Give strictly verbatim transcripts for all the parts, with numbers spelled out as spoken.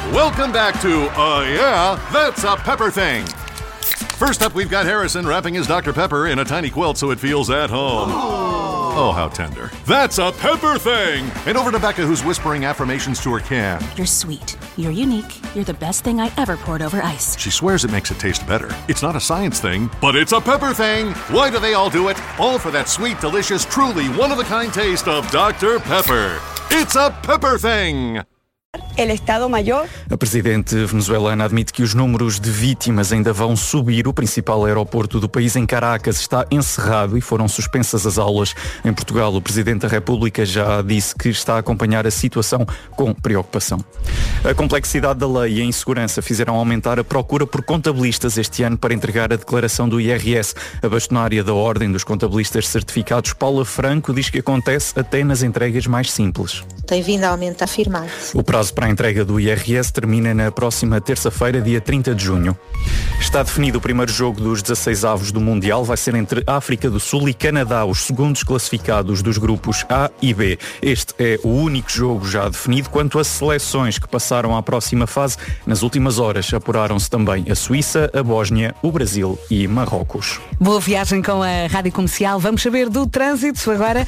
Welcome back to, uh, yeah, that's a Pepper Thing. First up, we've got Harrison wrapping his Doctor Pepper in a tiny quilt so it feels at home. Oh, how tender. That's a Pepper Thing! And over to Becca, who's whispering affirmations to her can. You're sweet. You're unique. You're the best thing I ever poured over ice. She swears it makes it taste better. It's not a science thing, but it's a Pepper Thing! Why do they all do it? All for that sweet, delicious, truly one-of-a-kind taste of Doctor Pepper. It's a Pepper Thing! El Estado Mayor. A presidente venezuelana admite que os números de vítimas ainda vão subir. O principal aeroporto do país, em Caracas, está encerrado e foram suspensas as aulas. Em Portugal, o presidente da República já disse que está a acompanhar a situação com preocupação. A complexidade da lei e a insegurança fizeram aumentar a procura por contabilistas este ano para entregar a declaração do I R S. A bastonária da Ordem dos Contabilistas Certificados, Paula Franco, diz que acontece até nas entregas mais simples. Tem vindo a aumentar, afirmado. O prazo para a entrega do I R S termina na próxima terça-feira, dia trinta de junho. Está definido o primeiro jogo dos dezasseis avos do Mundial. Vai ser entre África do Sul e Canadá, os segundos classificados dos grupos A e B. Este é o único jogo já definido. Quanto às seleções que passaram à próxima fase, nas últimas horas apuraram-se também a Suíça, a Bósnia, o Brasil e Marrocos. Boa viagem com a Rádio Comercial. Vamos saber do trânsito agora.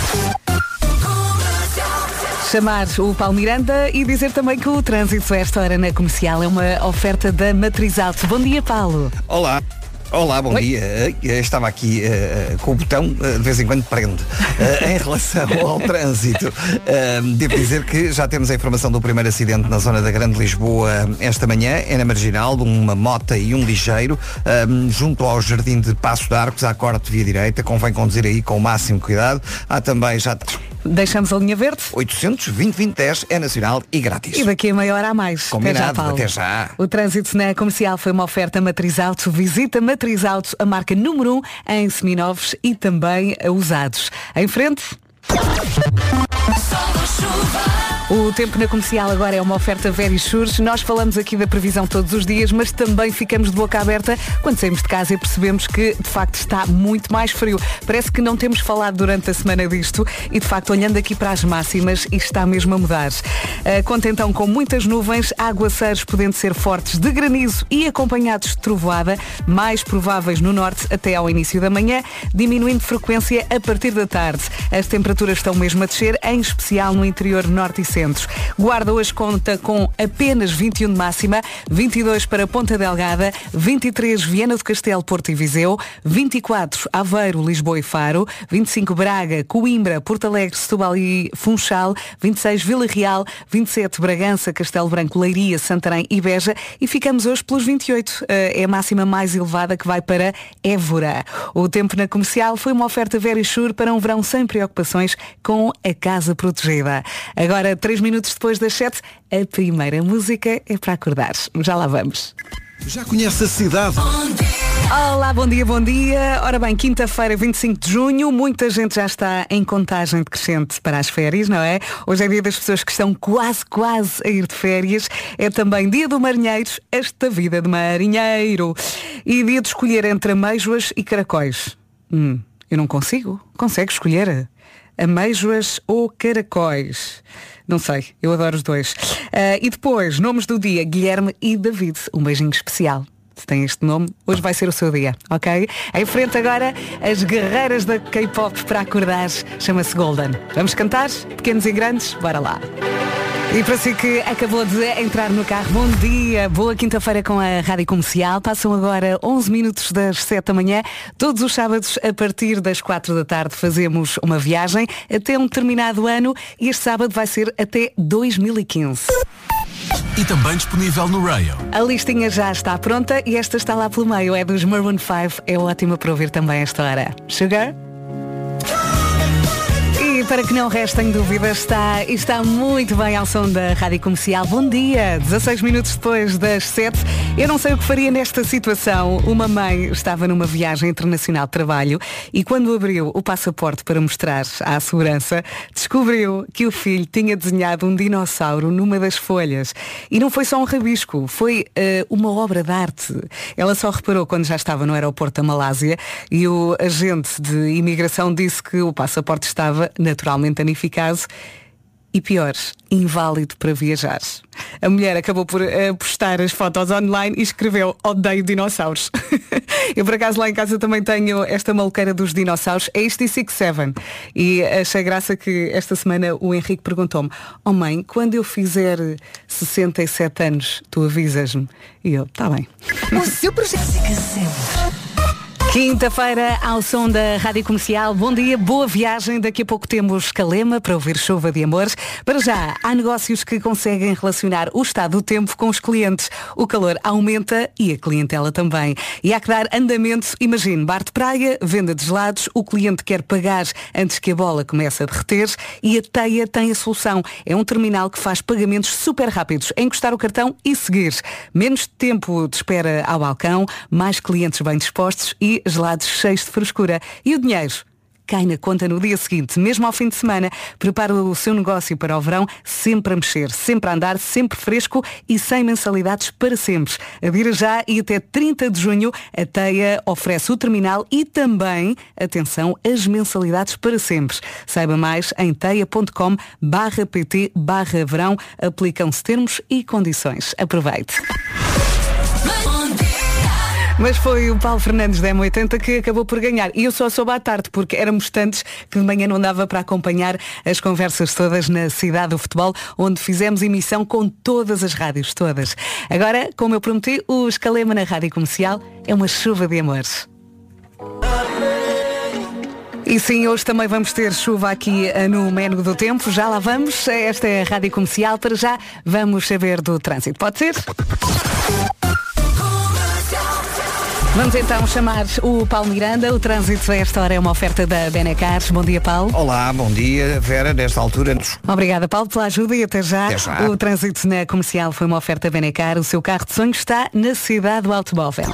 Chamar o Paulo Miranda e dizer também que o trânsito a esta hora na Comercial é uma oferta da Matriz Auto. Bom dia, Paulo. Olá. Olá, bom Oi. dia. Eu estava aqui uh, com o botão, uh, de vez em quando prendo. Uh, em relação ao trânsito, uh, devo dizer que já temos a informação do primeiro acidente na zona da Grande Lisboa esta manhã. É na Marginal, uma mota e um ligeiro, uh, junto ao Jardim de Paço de Arcos, à corte via direita. Convém conduzir aí com o máximo cuidado. Há também já... Deixamos a linha verde. oitocentos, vinte, vinte, dez é nacional e grátis. E daqui a meia hora há mais. Combinado, até já, até já. O trânsito na Comercial foi uma oferta Matriz Auto. Visita Matriz Auto, a marca número um em seminovos e também usados. Em frente. O tempo na Comercial agora é uma oferta Verisure. Nós falamos aqui da previsão todos os dias, mas também ficamos de boca aberta quando saímos de casa e percebemos que de facto está muito mais frio. Parece que não temos falado durante a semana disto e de facto olhando aqui para as máximas isto está mesmo a mudar. Uh, conta então com muitas nuvens, aguaceiros podendo ser fortes de granizo e acompanhados de trovoada, mais prováveis no norte até ao início da manhã, diminuindo frequência a partir da tarde. As temperaturas estão mesmo a descer, em especial no interior norte e centro. Guarda hoje conta com apenas vinte e um de máxima, vinte e dois para Ponta Delgada, vinte e três Viana do Castelo, Porto e Viseu, vinte e quatro Aveiro, Lisboa e Faro, vinte e cinco Braga, Coimbra, Porto Alegre, Setúbal e Funchal, vinte e seis Vila Real, vinte e sete Bragança, Castelo Branco, Leiria, Santarém e Beja e ficamos hoje pelos vinte e oito. É a máxima mais elevada que vai para Évora. O tempo na Comercial foi uma oferta Verisure para um verão sem preocupações com a casa protegida. Agora, três minutos depois das sete, a primeira música é para acordar. Já lá vamos. Já conhece a cidade? Olá, bom dia, bom dia. Ora bem, quinta-feira, vinte e cinco de junho, muita gente já está em contagem decrescente para as férias, não é? Hoje é dia das pessoas que estão quase, quase a ir de férias. É também dia do marinheiro, esta vida de marinheiro. E dia de escolher entre amêijoas e caracóis. Hum, eu não consigo. Consegue escolher? Amêijoas ou caracóis? Não sei, eu adoro os dois. Uh, e depois, nomes do dia, Guilherme e David. Um beijinho especial. Se tem este nome, hoje vai ser o seu dia, ok? Em frente agora, as guerreiras da K-pop para acordar. Chama-se Golden. Vamos cantar? Pequenos e grandes? Bora lá. E para si que acabou de entrar no carro, bom dia, boa quinta-feira com a Rádio Comercial. Passam agora onze minutos das sete da manhã. Todos os sábados, a partir das quatro da tarde, fazemos uma viagem até um determinado ano e este sábado vai ser até dois mil e quinze. E também disponível no Rail. A listinha já está pronta e esta está lá pelo meio, é dos Maroon cinco, é ótima para ouvir também esta hora. Sugar? E para que não restem dúvidas, está, está muito bem ao som da Rádio Comercial. Bom dia, dezasseis minutos depois das sete. Eu não sei o que faria nesta situação. Uma mãe estava numa viagem internacional de trabalho e quando abriu o passaporte para mostrar à segurança, descobriu que o filho tinha desenhado um dinossauro numa das folhas. E não foi só um rabisco, foi uh, uma obra de arte. Ela só reparou quando já estava no aeroporto da Malásia e o agente de imigração disse que o passaporte estava naturalmente danificado e pior, inválido para viajar. A mulher acabou por uh, postar as fotos online e escreveu odeio dinossauros. Eu por acaso lá em casa também tenho esta maluqueira dos dinossauros, é isto e six seven. E achei graça que esta semana o Henrique perguntou-me: oh mãe, quando eu fizer sessenta e sete anos, tu avisas-me? E eu, tá bem. O seu projeto sempre. Quinta-feira, ao som da Rádio Comercial. Bom dia, boa viagem. Daqui a pouco temos Calema para ouvir chuva de amores. Para já, há negócios que conseguem relacionar o estado do tempo com os clientes. O calor aumenta e a clientela também. E há que dar andamento. Imagine, bar de praia, venda de gelados, o cliente quer pagar antes que a bola comece a derreter e a Teia tem a solução. É um terminal que faz pagamentos super rápidos. É encostar o cartão e seguir. Menos tempo de espera ao balcão, mais clientes bem dispostos e gelados cheios de frescura. E o dinheiro cai na conta no dia seguinte, mesmo ao fim de semana. Prepara o seu negócio para o verão, sempre a mexer, sempre a andar, sempre fresco e sem mensalidades para sempre. Adira já e até trinta de junho a Teia oferece o terminal e também, atenção, as mensalidades para sempre. Saiba mais em teia.com barra pt barra verão. Aplicam-se termos e condições. Aproveite. Mas foi o Paulo Fernandes da M oitenta que acabou por ganhar. E eu só soube à tarde, porque éramos tantos que de manhã não dava para acompanhar as conversas todas na Cidade do Futebol, onde fizemos emissão com todas as rádios, todas. Agora, como eu prometi, o Calema na Rádio Comercial é uma chuva de amores. E sim, hoje também vamos ter chuva aqui no Menu do Tempo. Já lá vamos. Esta é a Rádio Comercial. Para já, vamos saber do trânsito. Pode ser? Vamos então chamar o Paulo Miranda. O trânsito a esta hora é uma oferta da Benacar. Bom dia, Paulo. Olá, bom dia, Vera, nesta altura. Obrigada, Paulo, pela ajuda e até já. Até já. O trânsito na Comercial foi uma oferta Benacar. O seu carro de sonho está na cidade do automóvel.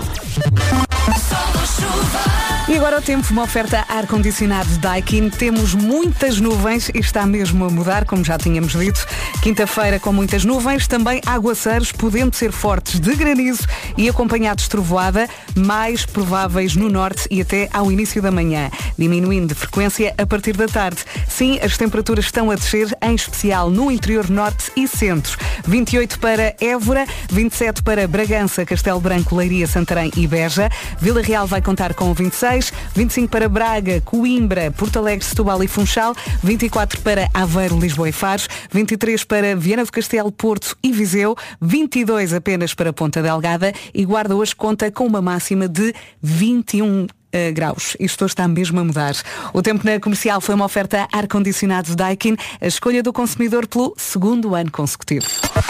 E agora o tempo, uma oferta ar-condicionado Daikin. Temos muitas nuvens e está mesmo a mudar, como já tínhamos dito. Quinta-feira com muitas nuvens, também aguaceiros, podendo ser fortes de granizo e acompanhados de trovoada, mais prováveis no norte e até ao início da manhã, diminuindo de frequência a partir da tarde. Sim, as temperaturas estão a descer, em especial no interior norte e centro. vinte e oito para Évora, vinte e sete para Bragança, Castelo Branco, Leiria, Santarém e Beja. Vila Real vai contar com vinte e seis, vinte e cinco para Braga, Coimbra, Porto Alegre, Setúbal e Funchal, vinte e quatro para Aveiro, Lisboa e Faro, vinte e três para Viana do Castelo, Porto e Viseu, vinte e dois apenas para Ponta Delgada e Guarda hoje conta com uma máxima de vinte e um Uh, graus. Isto está mesmo a mudar. O tempo na Comercial foi uma oferta ar-condicionado Daikin, a escolha do consumidor pelo segundo ano consecutivo.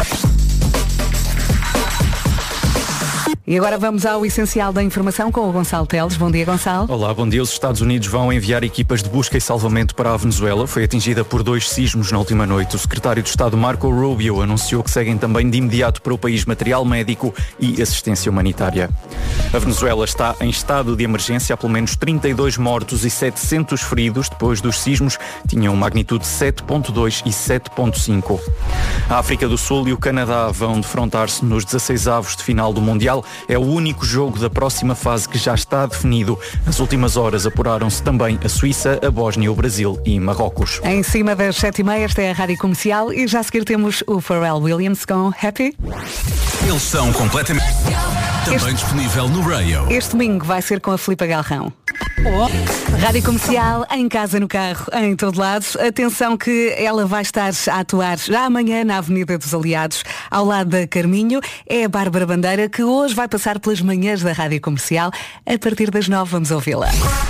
E agora vamos ao essencial da informação com o Gonçalo Teles. Bom dia, Gonçalo. Olá, bom dia. Os Estados Unidos vão enviar equipas de busca e salvamento para a Venezuela. Foi atingida por dois sismos na última noite. O secretário de Estado Marco Rubio anunciou que seguem também de imediato para o país material médico e assistência humanitária. A Venezuela está em estado de emergência. Há pelo menos trinta e dois mortos e setecentos feridos depois dos sismos. Tinham magnitude sete ponto dois e sete ponto cinco. A África do Sul e o Canadá vão defrontar-se nos dezasseis avos de final do Mundial. É o único jogo da próxima fase que já está definido. Nas últimas horas apuraram-se também a Suíça, a Bósnia, o Brasil e Marrocos. Em cima das sete e meia, esta é a Rádio Comercial e já a seguir temos o Pharrell Williams com Happy. Eles são completamente... Também este... disponível no Radio. Este domingo vai ser com a Filipa Galrão. Oh. Rádio Comercial, em casa, no carro, em todo lado. Atenção que ela vai estar a atuar já amanhã na Avenida dos Aliados, ao lado da Carminho. É a Bárbara Bandeira que hoje vai passar pelas manhãs da Rádio Comercial. A partir das nove vamos ouvi-la.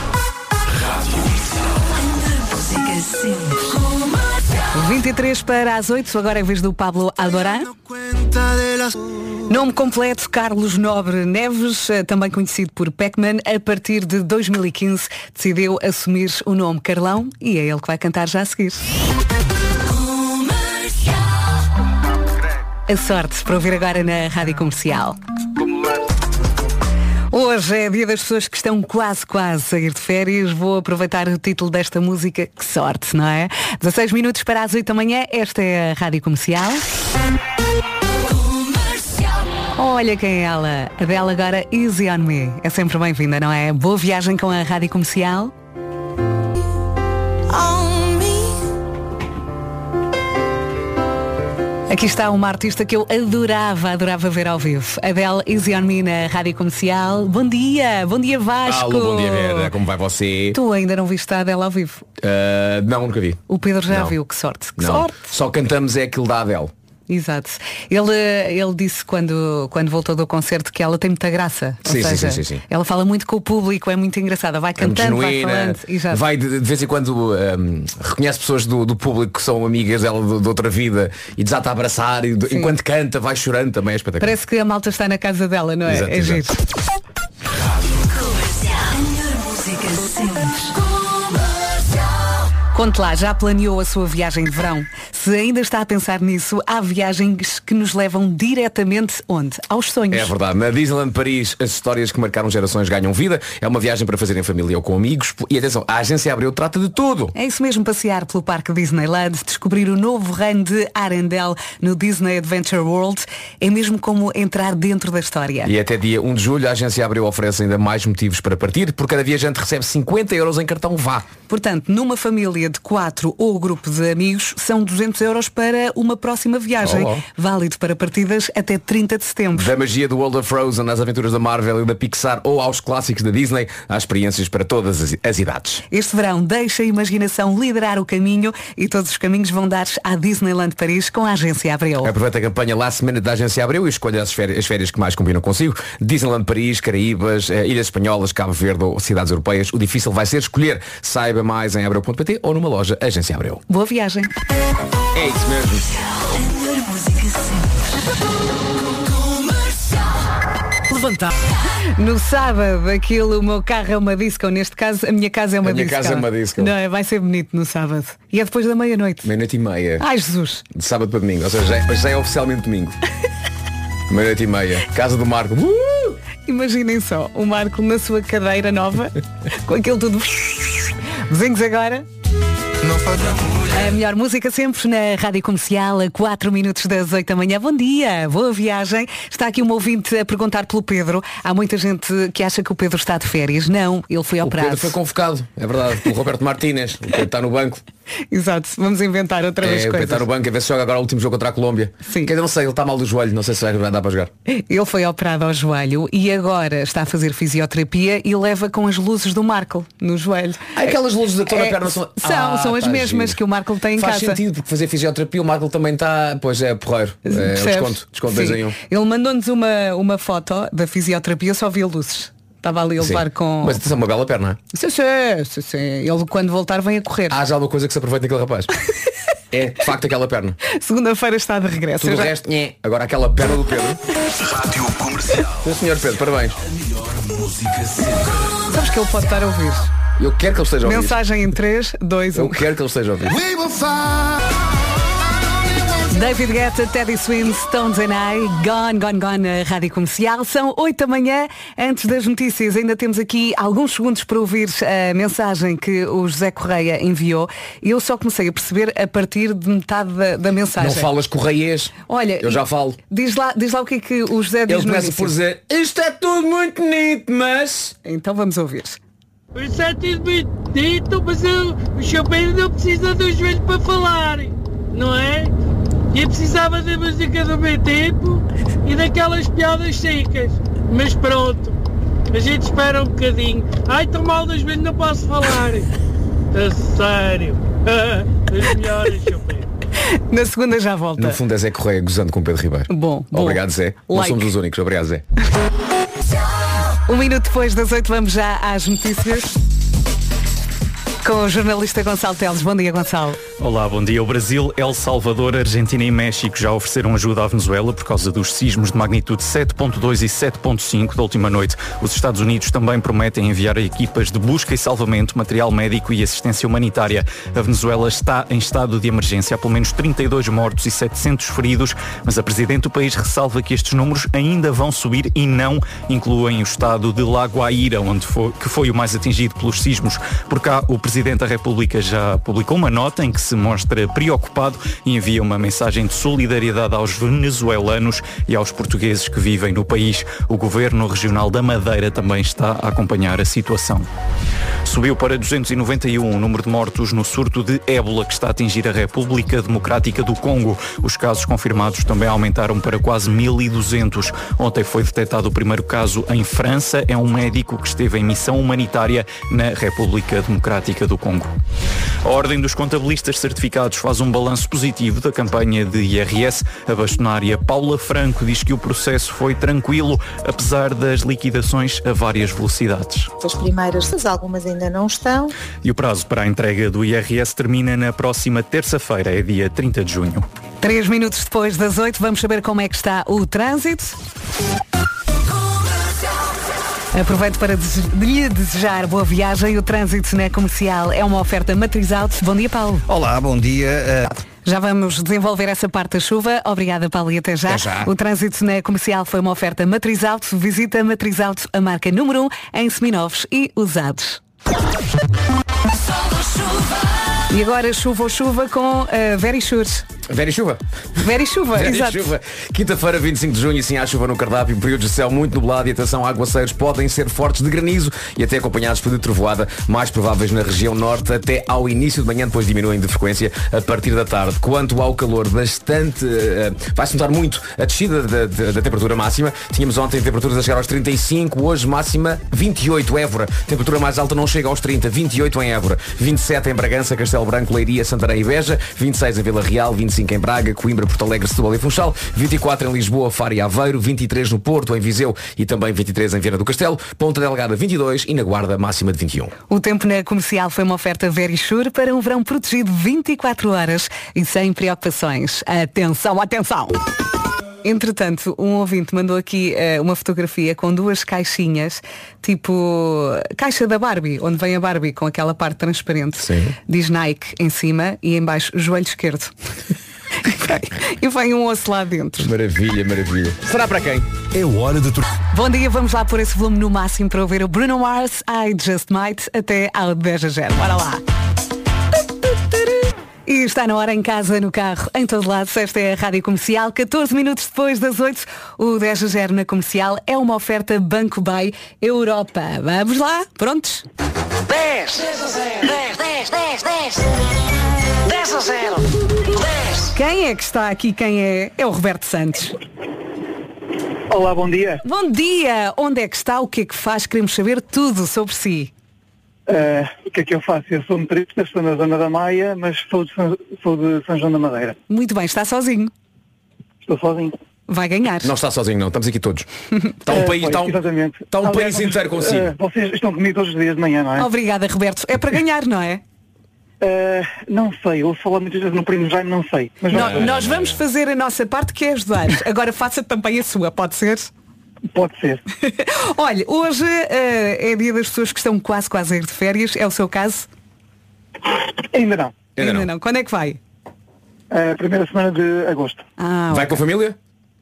vinte e três para as oito, agora é a vez do Pablo Alborán. Nome completo, Carlos Nobre Neves, também conhecido por Pac-Man. A partir de dois mil e quinze decidiu assumir o nome Carlão e é ele que vai cantar já a seguir. A sorte para ouvir agora na Rádio Comercial. Hoje é dia das pessoas que estão quase, quase a sair de férias. Vou aproveitar o título desta música. Que sorte, não é? dezasseis minutos para as oito da manhã. Esta é a Rádio Comercial. Olha quem é ela. A dela agora, Easy on Me. É sempre bem-vinda, não é? Boa viagem com a Rádio Comercial. Aqui está uma artista que eu adorava, adorava ver ao vivo. Adele, Easy On Me na Rádio Comercial. Bom dia, bom dia Vasco. Alô, bom dia Vera, como vai você? Tu ainda não viste a Adele ao vivo? Uh, não, nunca vi. O Pedro já não. viu, que sorte, que não. sorte. Só cantamos é aquilo da Adele. Exato. Ele, ele disse quando, quando voltou do concerto que ela tem muita graça. Ou sim, seja, sim, sim, sim. ela fala muito com o público, é muito engraçada. Vai cantando, é vai falando. Exato. Vai de, de vez em quando um, reconhece pessoas do, do público que são amigas dela de, de outra vida e desata a abraçar e de, enquanto canta vai chorando também, é espetacular. Parece que a malta está na casa dela, não é? Exato, é exato. giro. Conte lá, já planeou a sua viagem de verão? Se ainda está a pensar nisso, há viagens que nos levam diretamente onde? Aos sonhos. É verdade. Na Disneyland Paris, as histórias que marcaram gerações ganham vida. É uma viagem para fazer em família ou com amigos. E atenção, a Agência Abreu trata de tudo. É isso mesmo, passear pelo Parque Disneyland, descobrir o novo reino de Arendelle no Disney Adventure World. É mesmo como entrar dentro da história. E até dia um de julho a Agência Abreu oferece ainda mais motivos para partir. Por cada viajante recebe cinquenta euros em cartão Vá. Portanto, numa família de quatro ou grupo de amigos, são duzentos euros para uma próxima viagem. Oh, oh. Válido para partidas até trinta de setembro. Da magia do World of Frozen às aventuras da Marvel e da Pixar ou aos clássicos da Disney, há experiências para todas as, as idades. Este verão deixa a imaginação liderar o caminho e todos os caminhos vão dar à Disneyland Paris com a Agência Abreu. Aproveita a campanha Last Minute da Agência Abreu e escolha as férias, as férias que mais combinam consigo. Disneyland Paris, Caraíbas, Ilhas Espanholas, Cabo Verde ou cidades europeias. O difícil vai ser escolher. Saiba mais em abreu ponto pt ou numa loja Agência Abreu. Boa viagem. É isso mesmo. Levantar. No sábado, aquilo, o meu carro é uma disco. Neste caso, a minha casa é uma a minha disco. casa é uma disco. Não, vai ser bonito no sábado. E é depois da meia-noite. Meia-noite e meia. Ai, Jesus. De sábado para domingo. Ou seja, já é, já é oficialmente domingo. Meia-noite e meia. Casa do Marco. Uh! Imaginem só, o Marco na sua cadeira nova, com aquilo tudo. Vizinhos agora. Não faz nada. A melhor música sempre na Rádio Comercial, a quatro minutos das oito da manhã. Bom dia, boa viagem. Está aqui um ouvinte a perguntar pelo Pedro. Há muita gente que acha que o Pedro está de férias. Não, ele foi operado. O Pedro foi convocado, é verdade, pelo Roberto Martínez. O Pedro está no banco. Exato, vamos inventar outra vez é, coisas. Está no banco a ver se joga agora o último jogo contra a Colômbia. Sim. Quer dizer, não sei, ele está mal do joelho, não sei se vai dar para jogar. Ele foi operado ao joelho e agora está a fazer fisioterapia e leva com as luzes do Marco no joelho. Ah, aquelas luzes da toda é, a perna são... São, ah, são as tá mesmas giro. que o Marco tem em Faz casa. Faz sentido, porque fazer fisioterapia o Marco também está, pois é, porreiro. É, desconto, desconto dois em um. Ele mandou-nos uma, uma foto da fisioterapia, só via luzes. Estava ali a levar com... Mas isso é uma bela perna. Sim, sim, sim, sim. Ele quando voltar vem a correr. Há já alguma coisa que se aproveita daquele rapaz. É, de facto, aquela perna. Segunda-feira está de regresso. Tudo o já... resto, nhé. Agora aquela perna do Pedro. Rádio Comercial. Sim, senhor Pedro, parabéns. Sabes que ele pode estar a ouvir. Eu quero que ele esteja a ouvir. Mensagem em três, dois, um. Eu quero que ele esteja a ouvir. David Guetta, Teddy Swims, Stones and I, Gone, Gone, Gone, na Rádio Comercial. São oito da manhã, antes das notícias. Ainda temos aqui alguns segundos para ouvir a mensagem que o José Correia enviou. Eu só comecei a perceber a partir de metade da, da mensagem. Não falas correiês. Olha, eu já falo. Diz lá, diz lá o que é que o José diz. Ele no começa início. por dizer, isto é tudo muito bonito, mas... Então vamos ouvir. Isso é tudo bonito, mas eu, o seu Pedro não precisa do joelho para falar, não é? E eu precisava da música do meu tempo e daquelas piadas secas. Mas pronto, a gente espera um bocadinho. Ai, estou mal das vezes, não posso falar. A sério. As melhores, seu Pedro. Na segunda já volta. No fundo é Zé Correia gozando com Pedro Ribeiro. Bom, bom. Obrigado, Zé. Não Like. somos os únicos. Obrigado, Zé. Um minuto depois das oito vamos já às notícias. Com o jornalista Gonçalo Teles. Bom dia, Gonçalo. Olá, bom dia. O Brasil, El Salvador, Argentina e México já ofereceram ajuda à Venezuela por causa dos sismos de magnitude sete ponto dois e sete ponto cinco da última noite. Os Estados Unidos também prometem enviar equipas de busca e salvamento, material médico e assistência humanitária. A Venezuela está em estado de emergência. Há pelo menos trinta e dois mortos e setecentos feridos, mas a Presidente do país ressalva que estes números ainda vão subir e não incluem o estado de La Guaira, onde foi, que foi o mais atingido pelos sismos. Por cá, o Presidente Presidente da República já publicou uma nota em que se mostra preocupado e envia uma mensagem de solidariedade aos venezuelanos e aos portugueses que vivem no país. O Governo Regional da Madeira também está a acompanhar a situação. Subiu para duzentos e noventa e um o número de mortos no surto de ébola que está a atingir a República Democrática do Congo. Os casos confirmados também aumentaram para quase mil e duzentos. Ontem foi detectado o primeiro caso em França. É um médico que esteve em missão humanitária na República Democrática do Congo. A Ordem dos Contabilistas Certificados faz um balanço positivo da campanha de I R S. A bastonária Paula Franco diz que o processo foi tranquilo, apesar das liquidações a várias velocidades. As primeiras, algumas ainda não estão. E o prazo para a entrega do I R S termina na próxima terça-feira, é dia trinta de junho. Três minutos depois das oito, vamos saber como é que está o trânsito. Aproveito para lhe desejar boa viagem. O trânsito na Comercial é uma oferta Matriz Auto. Bom dia, Paulo. Olá, bom dia. Já vamos desenvolver essa parte da chuva. Obrigada, Paulo, e até já. Até já. O trânsito na Comercial foi uma oferta Matriz Auto. Visita Matriz Auto, a marca número um em seminovos e usados. E agora chuva ou chuva com uh, Very Sure. Very chuva. Very chuva, Very exato. chuva. Quinta-feira, vinte e cinco de junho, e sim há chuva no cardápio. Períodos de céu muito nublado e atenção, aguaceiros podem ser fortes de granizo e até acompanhados por de trovoada, mais prováveis na região norte até ao início de manhã, depois diminuem de frequência a partir da tarde. Quanto ao calor, bastante uh, vai-se notar muito a descida da, da, da temperatura máxima. Tínhamos ontem temperaturas a chegar aos trinta e cinco, hoje máxima vinte e oito. Évora, temperatura mais alta não chega aos trinta, vinte e oito em Évora, vinte e sete em Bragança, Castelo Branco, Leiria, Santarém e Beja, vinte e seis em Vila Real, vinte e cinco em Braga, Coimbra, Porto Alegre, Setúbal e Funchal, vinte e quatro em Lisboa, Faro e Aveiro, vinte e três no Porto, em Viseu e também vinte e três em Viana do Castelo, Ponta Delgada vinte e dois e na Guarda máxima de vinte e um. O tempo na Comercial foi uma oferta Very Sure para um verão protegido vinte e quatro horas e sem preocupações. Atenção, atenção! Entretanto, um ouvinte mandou aqui uh, uma fotografia com duas caixinhas, tipo caixa da Barbie, onde vem a Barbie com aquela parte transparente. Sim. Diz Nike em cima e em baixo joelho esquerdo. E vem um osso lá dentro. Maravilha, maravilha. Será para quem? É hora de... Bom dia, vamos lá pôr esse volume no máximo para ouvir o Bruno Mars, I Just Might, até ao dez a zero. Bora lá! E está na hora, em casa, no carro, em todo lado. Esta é a Rádio Comercial. catorze minutos depois das oito, o dez a zero na Comercial é uma oferta Banco Bay Europa. Vamos lá? Prontos? dez, dez, dez, dez, dez, dez a zero, dez. Quem é que está aqui? Quem é? É o Roberto Santos. Olá, bom dia. Bom dia! Onde é que está? O que é que faz? Queremos saber tudo sobre si. Uh, o que é que eu faço? Eu sou motorista, estou na zona da Maia, mas sou de, São, sou de São João da Madeira. Muito bem, está sozinho. Estou sozinho. Vai ganhar. Não está sozinho, não. Estamos aqui todos. Está um uh, país, pois, está um, está um Aliás, país inteiro consigo. Uh, vocês estão comigo todos os dias de manhã, não é? Obrigada, Roberto. É para ganhar, não é? Uh, não sei, eu vou falar muitas vezes no Primo Jaime, não sei. Mas No, vamos... Nós vamos fazer a nossa parte, que é ajudar. Agora faça também a sua, pode ser? Pode ser. Olha, hoje uh, é dia das pessoas que estão quase, quase a ir de férias. É o seu caso? Ainda não. Ainda, Ainda não. não. Quando é que vai? Uh, primeira semana de agosto. Ah, Vai ok. com a família?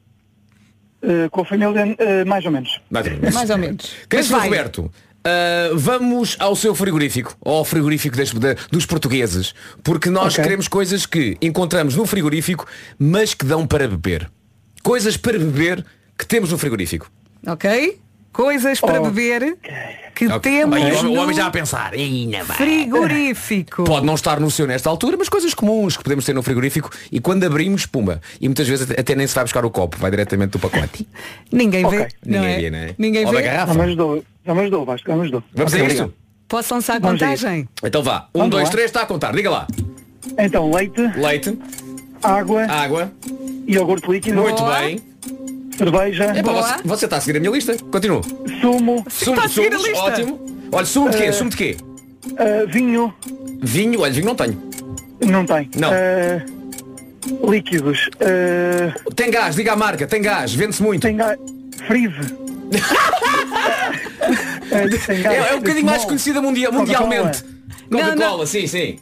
Uh, com a família, uh, mais ou menos. Mais ou menos. Mais ou menos. Querido Mas vai. Roberto, uh, vamos ao seu frigorífico, ou ao frigorífico das- da- dos portugueses, porque nós Ok. queremos coisas que encontramos no frigorífico, mas que dão para beber. Coisas para beber que temos no frigorífico. Ok? Coisas para Oh. beber que Ok. temos Bem, o homem- o no homem já a pensar. "Ih, não vai." frigorífico. Pode não estar no seu nesta altura, mas coisas comuns que podemos ter no frigorífico e quando abrimos, pumba. E muitas vezes até nem se vai buscar o copo, vai diretamente do pacote. Ninguém Ok. vê. Não Ninguém é? vê, não é? Ninguém Ou da vê. garrafa. Já me ajudou, já me ajudou, Vasco, já me ajudou. Vamos Ok, a isso? obrigado. Posso lançar a Vamos a contagem? Então vá. Um, Vamos dois, lá. três, está a contar. Diga lá. Então, leite, Leite, água, água. iogurte líquido, Muito Boa. bem. cerveja, Epá, Boa. você, você está a seguir a minha lista. Continua. sumo, Sumo, Está a seguir a sumos, lista. ótimo. Olha, sumo de quê? Eh, Sumo de quê? uh, vinho, Vinho, olha, vinho não tenho. não tem. Não. Uh, líquidos, uh, Tem gás, diga a marca, tem gás, vende-se muito. tem gás, freeze. Uh, tem gás, É, é um bocadinho mais small, conhecida mundial, Coca-Cola. mundialmente. Não, Coca-Cola, não. sim, sim.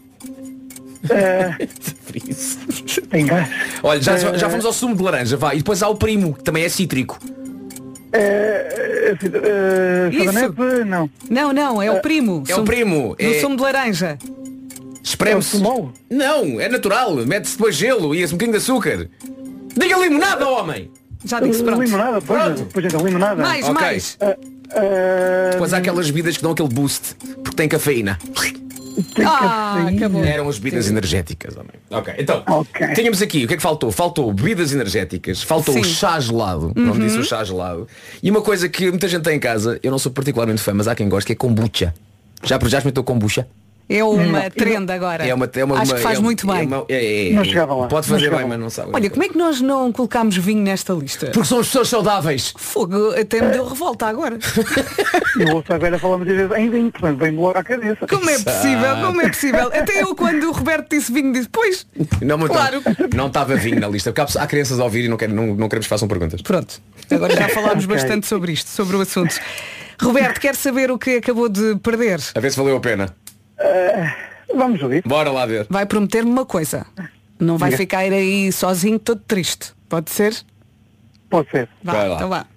Uh, tem gás. Olha, já, Eh, já fomos ao sumo de laranja, vai. E depois há o primo, que também é cítrico. Uh, Uh, Isso. Não. Não, não, é o primo. É o primo. No É... sumo de laranja. Espreme-se. Não, é natural. Mete-se depois gelo e esse um bocadinho de açúcar. Diga limonada, homem! Já disse pronto. Limonada, pois, pois então, limonada. Mais, Ok. mais. Uh, uh... Depois há aquelas bebidas que dão aquele boost, porque tem cafeína. Ah, acabou. Eram as bebidas energéticas, homem. Ok, então, Ok. tínhamos aqui, o que é que faltou? Faltou bebidas energéticas, faltou Sim. o chá gelado, não Uhum. disse o chá gelado. E uma coisa que muita gente tem em casa, eu não sou particularmente fã, mas há quem goste, que é kombucha. Já, já experimentou kombucha? É uma trend agora. É uma, é uma, Acho uma- que faz é uma- muito bem. é uma- é- é- Não é- chegava lá. Pode Não fazer chegava bem, lá. mas não sabe. Olha, como é que nós não colocámos vinho nesta lista? Porque somos pessoas saudáveis. Fogo, até me deu revolta agora. Eu ouço a Vera falar muitas vezes em vinho, portanto vem-me logo à cabeça. Como é possível? Como é possível? Até eu, quando o Roberto disse vinho, disse, pois, Não, mas claro. não, não estava vinho na lista. Porque há, pessoas- há crianças a ouvir e não, querem, não, não queremos que façam perguntas. Pronto, agora já falámos Ok. bastante sobre isto, sobre o assunto. Roberto, quer saber o que acabou de perder? A ver se valeu a pena. Uh, vamos ouvir. Bora lá ver. Vai prometer-me uma coisa. Não vai Diga. ficar aí sozinho, todo triste. Pode ser? Pode ser. Vá, Vai lá. então vá.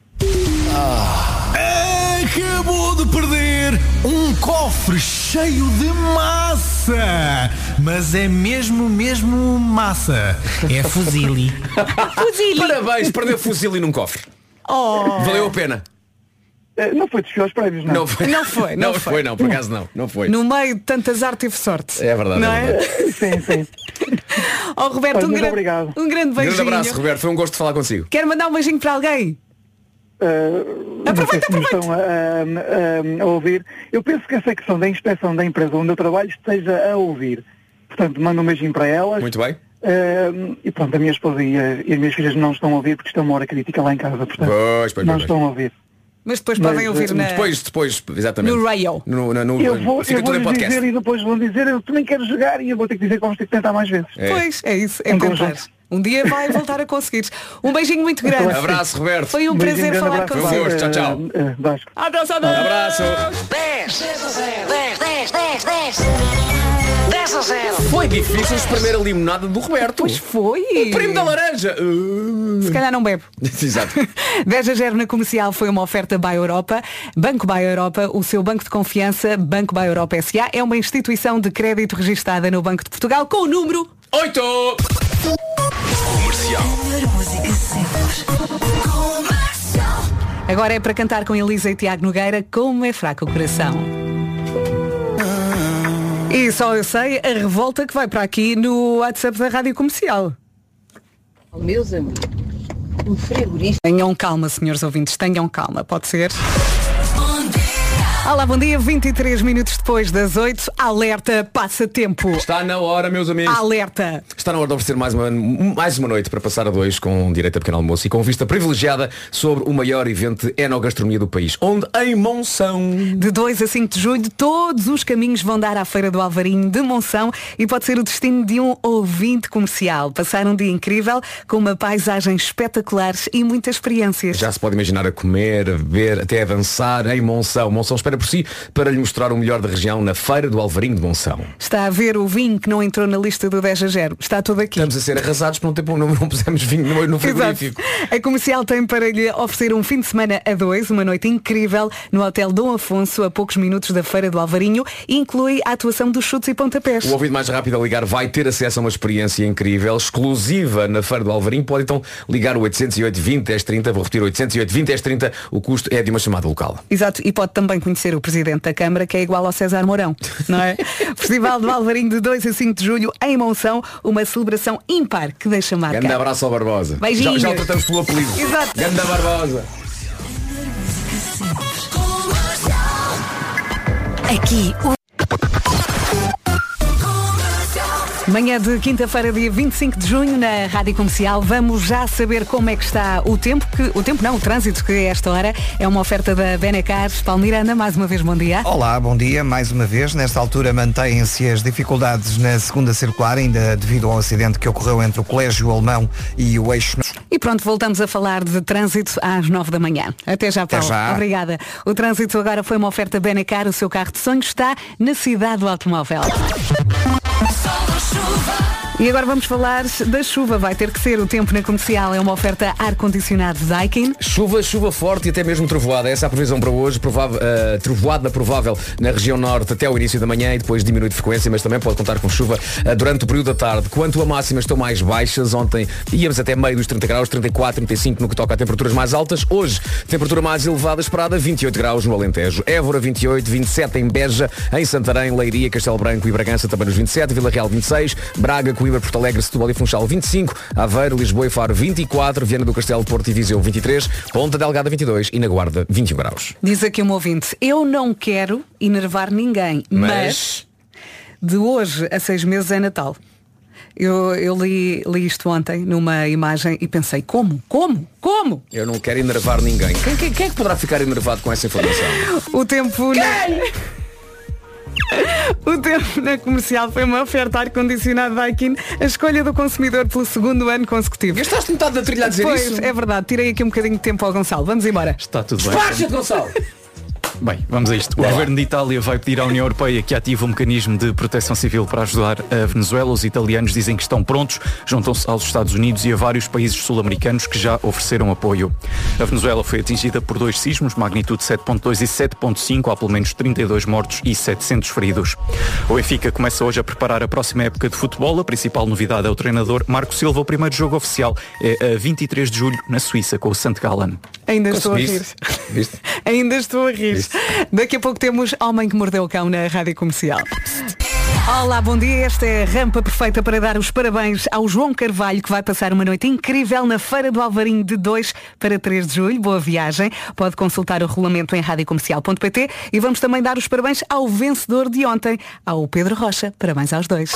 Acabou de perder um cofre cheio de massa. Mas é mesmo, mesmo massa. É fuzile. Parabéns, perdeu fuzil num cofre. Oh. Valeu a pena. Uh, não foi dos piores prémios, não. Não foi. Não foi, não não foi. foi, não, por acaso não. Não foi. No meio de tanto azar teve sorte. É verdade, Não é é? verdade. Uh, sim, sim. Oh, Roberto, Olha, um, muito grande, obrigado. um grande Um beijinho. grande abraço, Roberto. Foi um gosto de falar consigo. Quer mandar um beijinho para alguém? Uh, não sei Aproveita, se me estão a, a- a ouvir. Eu penso que a secção da inspeção da empresa onde eu trabalho esteja a ouvir. Portanto, mando um beijinho para elas. Muito bem. Uh, e pronto, a minha esposa e, a- e as minhas filhas não estão a ouvir porque estão uma hora crítica lá em casa. Portanto, Pois, pois, não pois. estão a ouvir. Mas depois Mas, podem ouvir na... Depois, depois, exatamente. No radio. No, no, no, Eu vou, fica eu tudo vou em lhes podcast. dizer e depois vão dizer eu também quero jogar e eu vou ter que dizer que vamos ter que tentar mais vezes. É. Pois, é isso, é Um tentar. conjunto. Um dia vai voltar a conseguir. Um beijinho muito grande. Abraço, Roberto. Foi um Beijinho, prazer grande falar abraço. com Foi um você. gosto. Tchau, tchau. Uh, uh, Vasco. Abraço, abraço. Abraço. dez, dez a zero. dez, dez, dez, dez. dez a zero. Foi difícil espremer a limonada do Roberto. Pois foi. O primo da laranja. Uh. Se calhar não bebe. Exato. dez a zero na comercial foi uma oferta Buy Europa. Banco Buy Europa, o seu banco de confiança. Banco Buy Europa S A é uma instituição de crédito registada no Banco de Portugal com o número Oito. Comercial. Agora é para cantar com Elisa e Tiago Nogueira, Como é fraco o coração. E só eu sei a revolta que vai para aqui no WhatsApp da Rádio Comercial. Meus amigos, um frigorífico. Tenham calma, senhores ouvintes, tenham calma, pode ser? Olá, bom dia, vinte e três minutos depois das oito, alerta, passatempo. Está na hora, meus amigos. Alerta. Está na hora de oferecer mais uma, mais uma noite para passar a dois com direito a pequeno almoço e com vista privilegiada sobre o maior evento de enogastronomia do país, onde em Monção. De dois a cinco de julho, todos os caminhos vão dar à Feira do Alvarinho de Monção e pode ser o destino de um ouvinte comercial. Passar um dia incrível, com uma paisagem espetacular e muitas experiências. Já se pode imaginar a comer, a beber, até a dançar em Monção. Monção espera por si para lhe mostrar o melhor da região na Feira do Alvarinho de Monção. Está a ver o vinho que não entrou na lista do dez a zero. Está tudo aqui. Estamos a ser arrasados por não, ter, não, não pusemos vinho no, no frigorífico. Exato. A comercial tem para lhe oferecer um fim de semana a dois, uma noite incrível no Hotel Dom Afonso, a poucos minutos da Feira do Alvarinho, e inclui a atuação dos chutes e pontapés. O ouvido mais rápido a ligar vai ter acesso a uma experiência incrível, exclusiva na Feira do Alvarinho. Pode então ligar o oitocentos e oito, vinte, dez, trinta, vou repetir, oitocentos e oito, vinte, dez, trinta, o custo é de uma chamada local. Exato, e pode também conhecer o Presidente da Câmara, que é igual ao César Mourão, não é? Festival do Alvarinho de dois a cinco de julho em Monção, uma celebração ímpar que deixa marca. Grande abraço ao Barbosa. Beijinhos. Já, já o tratamos pelo apelido. Exato. Grande Barbosa. Aqui, o... Manhã de quinta-feira, dia vinte e cinco de junho, na Rádio Comercial, vamos já saber como é que está o tempo, que, o tempo não, o trânsito, que a esta hora é uma oferta da Benecar. Paulo Miranda, mais uma vez, bom dia. Olá, bom dia, mais uma vez. Nesta altura mantêm-se as dificuldades na segunda circular, ainda devido ao acidente que ocorreu entre o Colégio Alemão e o Eixo. E pronto, voltamos a falar de trânsito às nove da manhã. Até já, Paulo. Até já. Obrigada. O trânsito agora foi uma oferta Benecar, o seu carro de sonhos está na cidade do automóvel. E agora vamos falar da chuva. Vai ter que ser. O tempo na comercial é uma oferta ar-condicionado Daikin. Chuva, chuva forte e até mesmo trovoada. Essa é a previsão para hoje. Provável, uh, trovoada provável na região norte até o início da manhã e depois diminui de frequência, mas também pode contar com chuva uh, durante o período da tarde. Quanto a máximas, estão mais baixas. Ontem íamos até meio dos trinta graus, trinta e quatro, trinta e cinco no que toca a temperaturas mais altas. Hoje, temperatura mais elevada esperada, vinte e oito graus no Alentejo. Évora vinte e oito, vinte e sete em Beja, em Santarém, Leiria, Castelo Branco e Bragança também nos vinte e sete, Vila Real vinte e seis, Braga, Coimbra, Porto Alegre, Setúbal e Funchal vinte e cinco, Aveiro, Lisboa e Faro vinte e quatro, Viana do Castelo, Porto e Viseu vinte e três, Ponta Delgada vinte e dois e na Guarda vinte e um graus. Diz aqui um ouvinte, eu não quero enervar ninguém, mas, mas de hoje a seis meses é Natal. Eu, eu li, li isto ontem numa imagem e pensei, como? Como? Como? Eu não quero enervar ninguém. Quem, quem, quem é que poderá ficar enervado com essa informação? O tempo... Na... O tempo na comercial foi uma oferta ar-condicionado Daikin, a escolha do consumidor pelo segundo ano consecutivo. Gastaste metade da trilha a dizer pois, isso? É verdade, tirei aqui um bocadinho de tempo ao Gonçalo. Vamos embora. Está tudo bem. Despacha-te, Gonçalo! Bem, vamos a isto. O governo de Itália vai pedir à União Europeia que ative um mecanismo de proteção civil para ajudar a Venezuela. Os italianos dizem que estão prontos, juntam-se aos Estados Unidos e a vários países sul-americanos que já ofereceram apoio. A Venezuela foi atingida por dois sismos, magnitude sete ponto dois e sete ponto cinco, há pelo menos trinta e dois mortos e setecentos feridos. O Benfica começa hoje a preparar a próxima época de futebol. A principal novidade é o treinador Marco Silva. O primeiro jogo oficial é a vinte e três de julho, na Suíça, com o Sant Gallen. Ainda estou a rir. Viste? Ainda estou a rir. Viste? Daqui a pouco temos Homem que Mordeu o Cão na Rádio Comercial. Olá, bom dia. Esta é a rampa perfeita para dar os parabéns ao João Carvalho, que vai passar uma noite incrível na Feira do Alvarinho de dois para três de julho. Boa viagem. Pode consultar o regulamento em radiocomercial ponto pt e vamos também dar os parabéns ao vencedor de ontem, ao Pedro Rocha. Parabéns aos dois.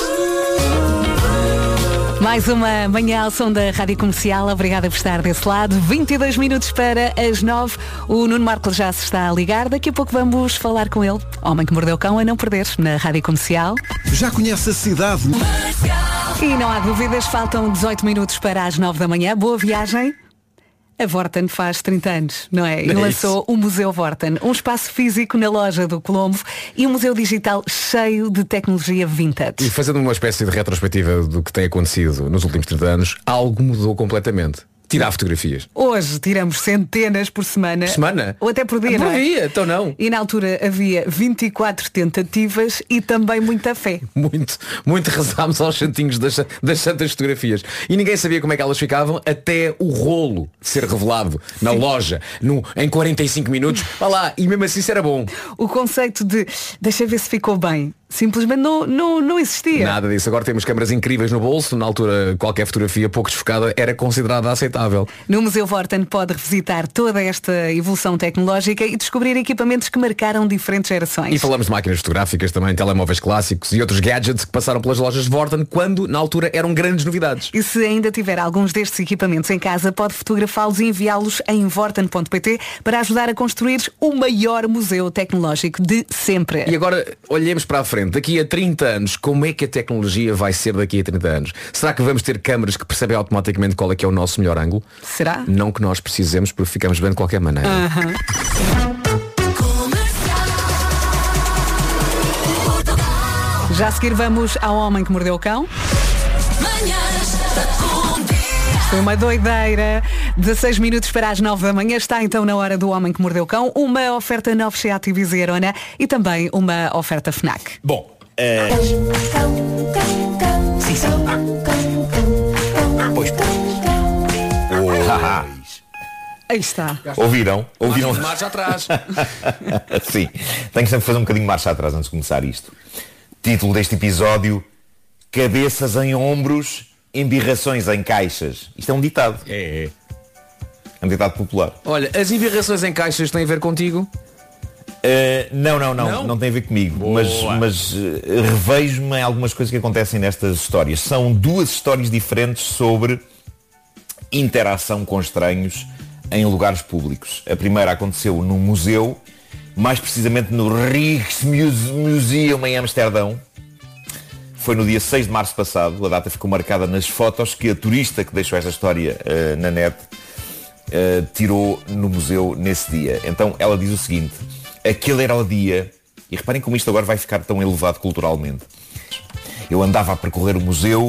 Mais uma manhã ao som da Rádio Comercial. Obrigada por estar desse lado. vinte e dois minutos para as nove. O Nuno Marco já se está a ligar. Daqui a pouco vamos falar com ele. Homem que Mordeu o Cão, a não perder, na Rádio Comercial. Já conhece a cidade? E não há dúvidas, faltam dezoito minutos para as nove da manhã. Boa viagem. A Vorten faz trinta anos, não é? E lançou o Museu Vorten, um espaço físico na loja do Colombo e um museu digital cheio de tecnologia vintage. E fazendo uma espécie de retrospectiva do que tem acontecido nos últimos trinta anos, algo mudou completamente. Tirar fotografias. Hoje tiramos centenas por semana. Por semana? Ou até por dia, ah, não por é? dia, então não. E na altura havia vinte e quatro tentativas e também muita fé. Muito, muito rezámos aos santinhos das, das santas fotografias. E ninguém sabia como é que elas ficavam até o rolo ser revelado na Sim. loja, no, em quarenta e cinco minutos. Vá lá, e mesmo assim isso era bom. O conceito de deixa ver se ficou bem simplesmente não, não, não existia. Nada disso. Agora temos câmaras incríveis no bolso. Na altura, qualquer fotografia pouco desfocada era considerada aceitável. No Museu Vorten pode revisitar toda esta evolução tecnológica e descobrir equipamentos que marcaram diferentes gerações. E falamos de máquinas fotográficas também, telemóveis clássicos e outros gadgets que passaram pelas lojas de Vorten quando, na altura, eram grandes novidades. E se ainda tiver alguns destes equipamentos em casa, pode fotografá-los e enviá-los em vorten ponto pt para ajudar a construir o maior museu tecnológico de sempre. E agora, olhemos para a frente. Daqui a trinta anos, como é que a tecnologia vai ser daqui a trinta anos? Será que vamos ter câmaras que percebem automaticamente qual é que é o nosso melhor ângulo? Será? Não que nós precisemos, porque ficamos bem de qualquer maneira. Uh-huh. Já a seguir vamos ao Homem que Mordeu o Cão. Foi uma doideira. dezasseis minutos para as nove da manhã. Está então na hora do Homem que Mordeu o Cão. Uma oferta Novo Seat Ibiza e Arona e também uma oferta FNAC. Bom, é... sim, sim. Pois, pois. Aí está. Ouviram? Ouviram? Mais marcha atrás. Sim. Tenho sempre que fazer um bocadinho de marcha atrás antes de começar isto. Título deste episódio: Cabeças em ombros, embirrações em caixas. Isto é um ditado. É. É um ditado popular. Olha, as embirrações em caixas têm a ver contigo? Uh, não, não, não, não, não tem a ver comigo. Boa. Mas, mas uh, revejo-me em algumas coisas que acontecem nestas histórias. São duas histórias diferentes sobre interação com estranhos em lugares públicos. A primeira aconteceu num museu, mais precisamente no Rijksmuseum em Amsterdão. Foi no dia seis de março passado. A data ficou marcada nas fotos que a turista que deixou esta história uh, na net uh, tirou no museu nesse dia. Então ela diz o seguinte: aquele era o dia, e reparem como isto agora vai ficar tão elevado culturalmente. Eu andava a percorrer o museu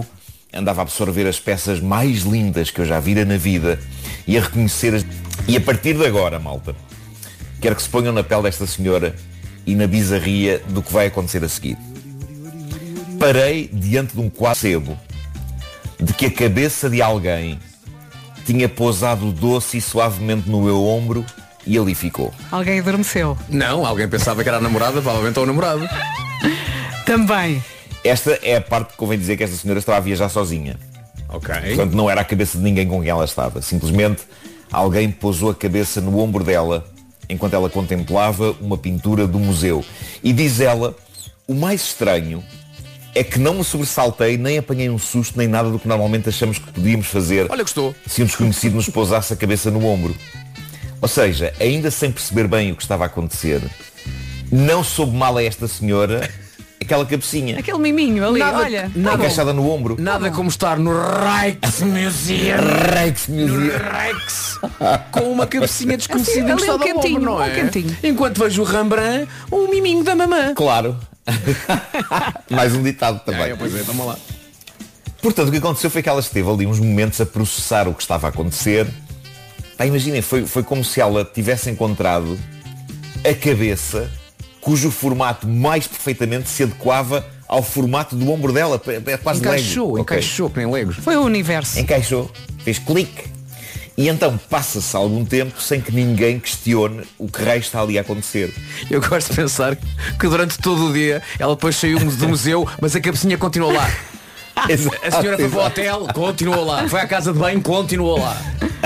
andava a absorver as peças mais lindas que eu já vira na vida e a reconhecer as... E a partir de agora, malta, quero que se ponham na pele desta senhora e na bizarria do que vai acontecer a seguir. Parei diante de um quadro sebo de que a cabeça de alguém tinha pousado doce e suavemente no meu ombro e ali ficou. Alguém adormeceu. Não, alguém pensava que era a namorada, provavelmente é o namorado. Também. Esta é a parte que convém dizer que esta senhora estava a viajar sozinha. Ok. Portanto, não era a cabeça de ninguém com quem ela estava. Simplesmente alguém pousou a cabeça no ombro dela enquanto ela contemplava uma pintura do museu. E diz ela, o mais estranho é que não me sobressaltei, nem apanhei um susto, nem nada do que normalmente achamos que podíamos fazer. Olha, gostou. Se um desconhecido nos pousasse a cabeça no ombro. Ou seja, ainda sem perceber bem o que estava a acontecer, não soube mal a esta senhora aquela cabecinha. Aquele miminho ali, Nada- olha. nada- encaixada no ombro. Nada como estar no Rijksmuseum. Rijksmuseum. No Rijks. Com uma cabecinha desconhecida Assim, ali um encostada ao ombro, cantinho, não um é? cantinho. Enquanto vejo o Rembrandt, o miminho da mamã. Claro. Mais um ditado também. É, pois é, toma lá. Portanto, o que aconteceu foi que ela esteve ali uns momentos a processar o que estava a acontecer. Pá, imaginem, foi, foi como se ela tivesse encontrado a cabeça cujo formato mais perfeitamente se adequava ao formato do ombro dela. É quase Encaixou, Lego. Ok. encaixou, que nem legos. Foi o universo. Encaixou, fez clique. E então passa-se algum tempo sem que ninguém questione o que raio está ali a acontecer. Eu gosto de pensar que durante todo o dia ela depois saiu do museu, mas a cabecinha continuou lá. Exato, A senhora foi para o exato. hotel, continuou lá. Foi à casa de banho, continuou lá.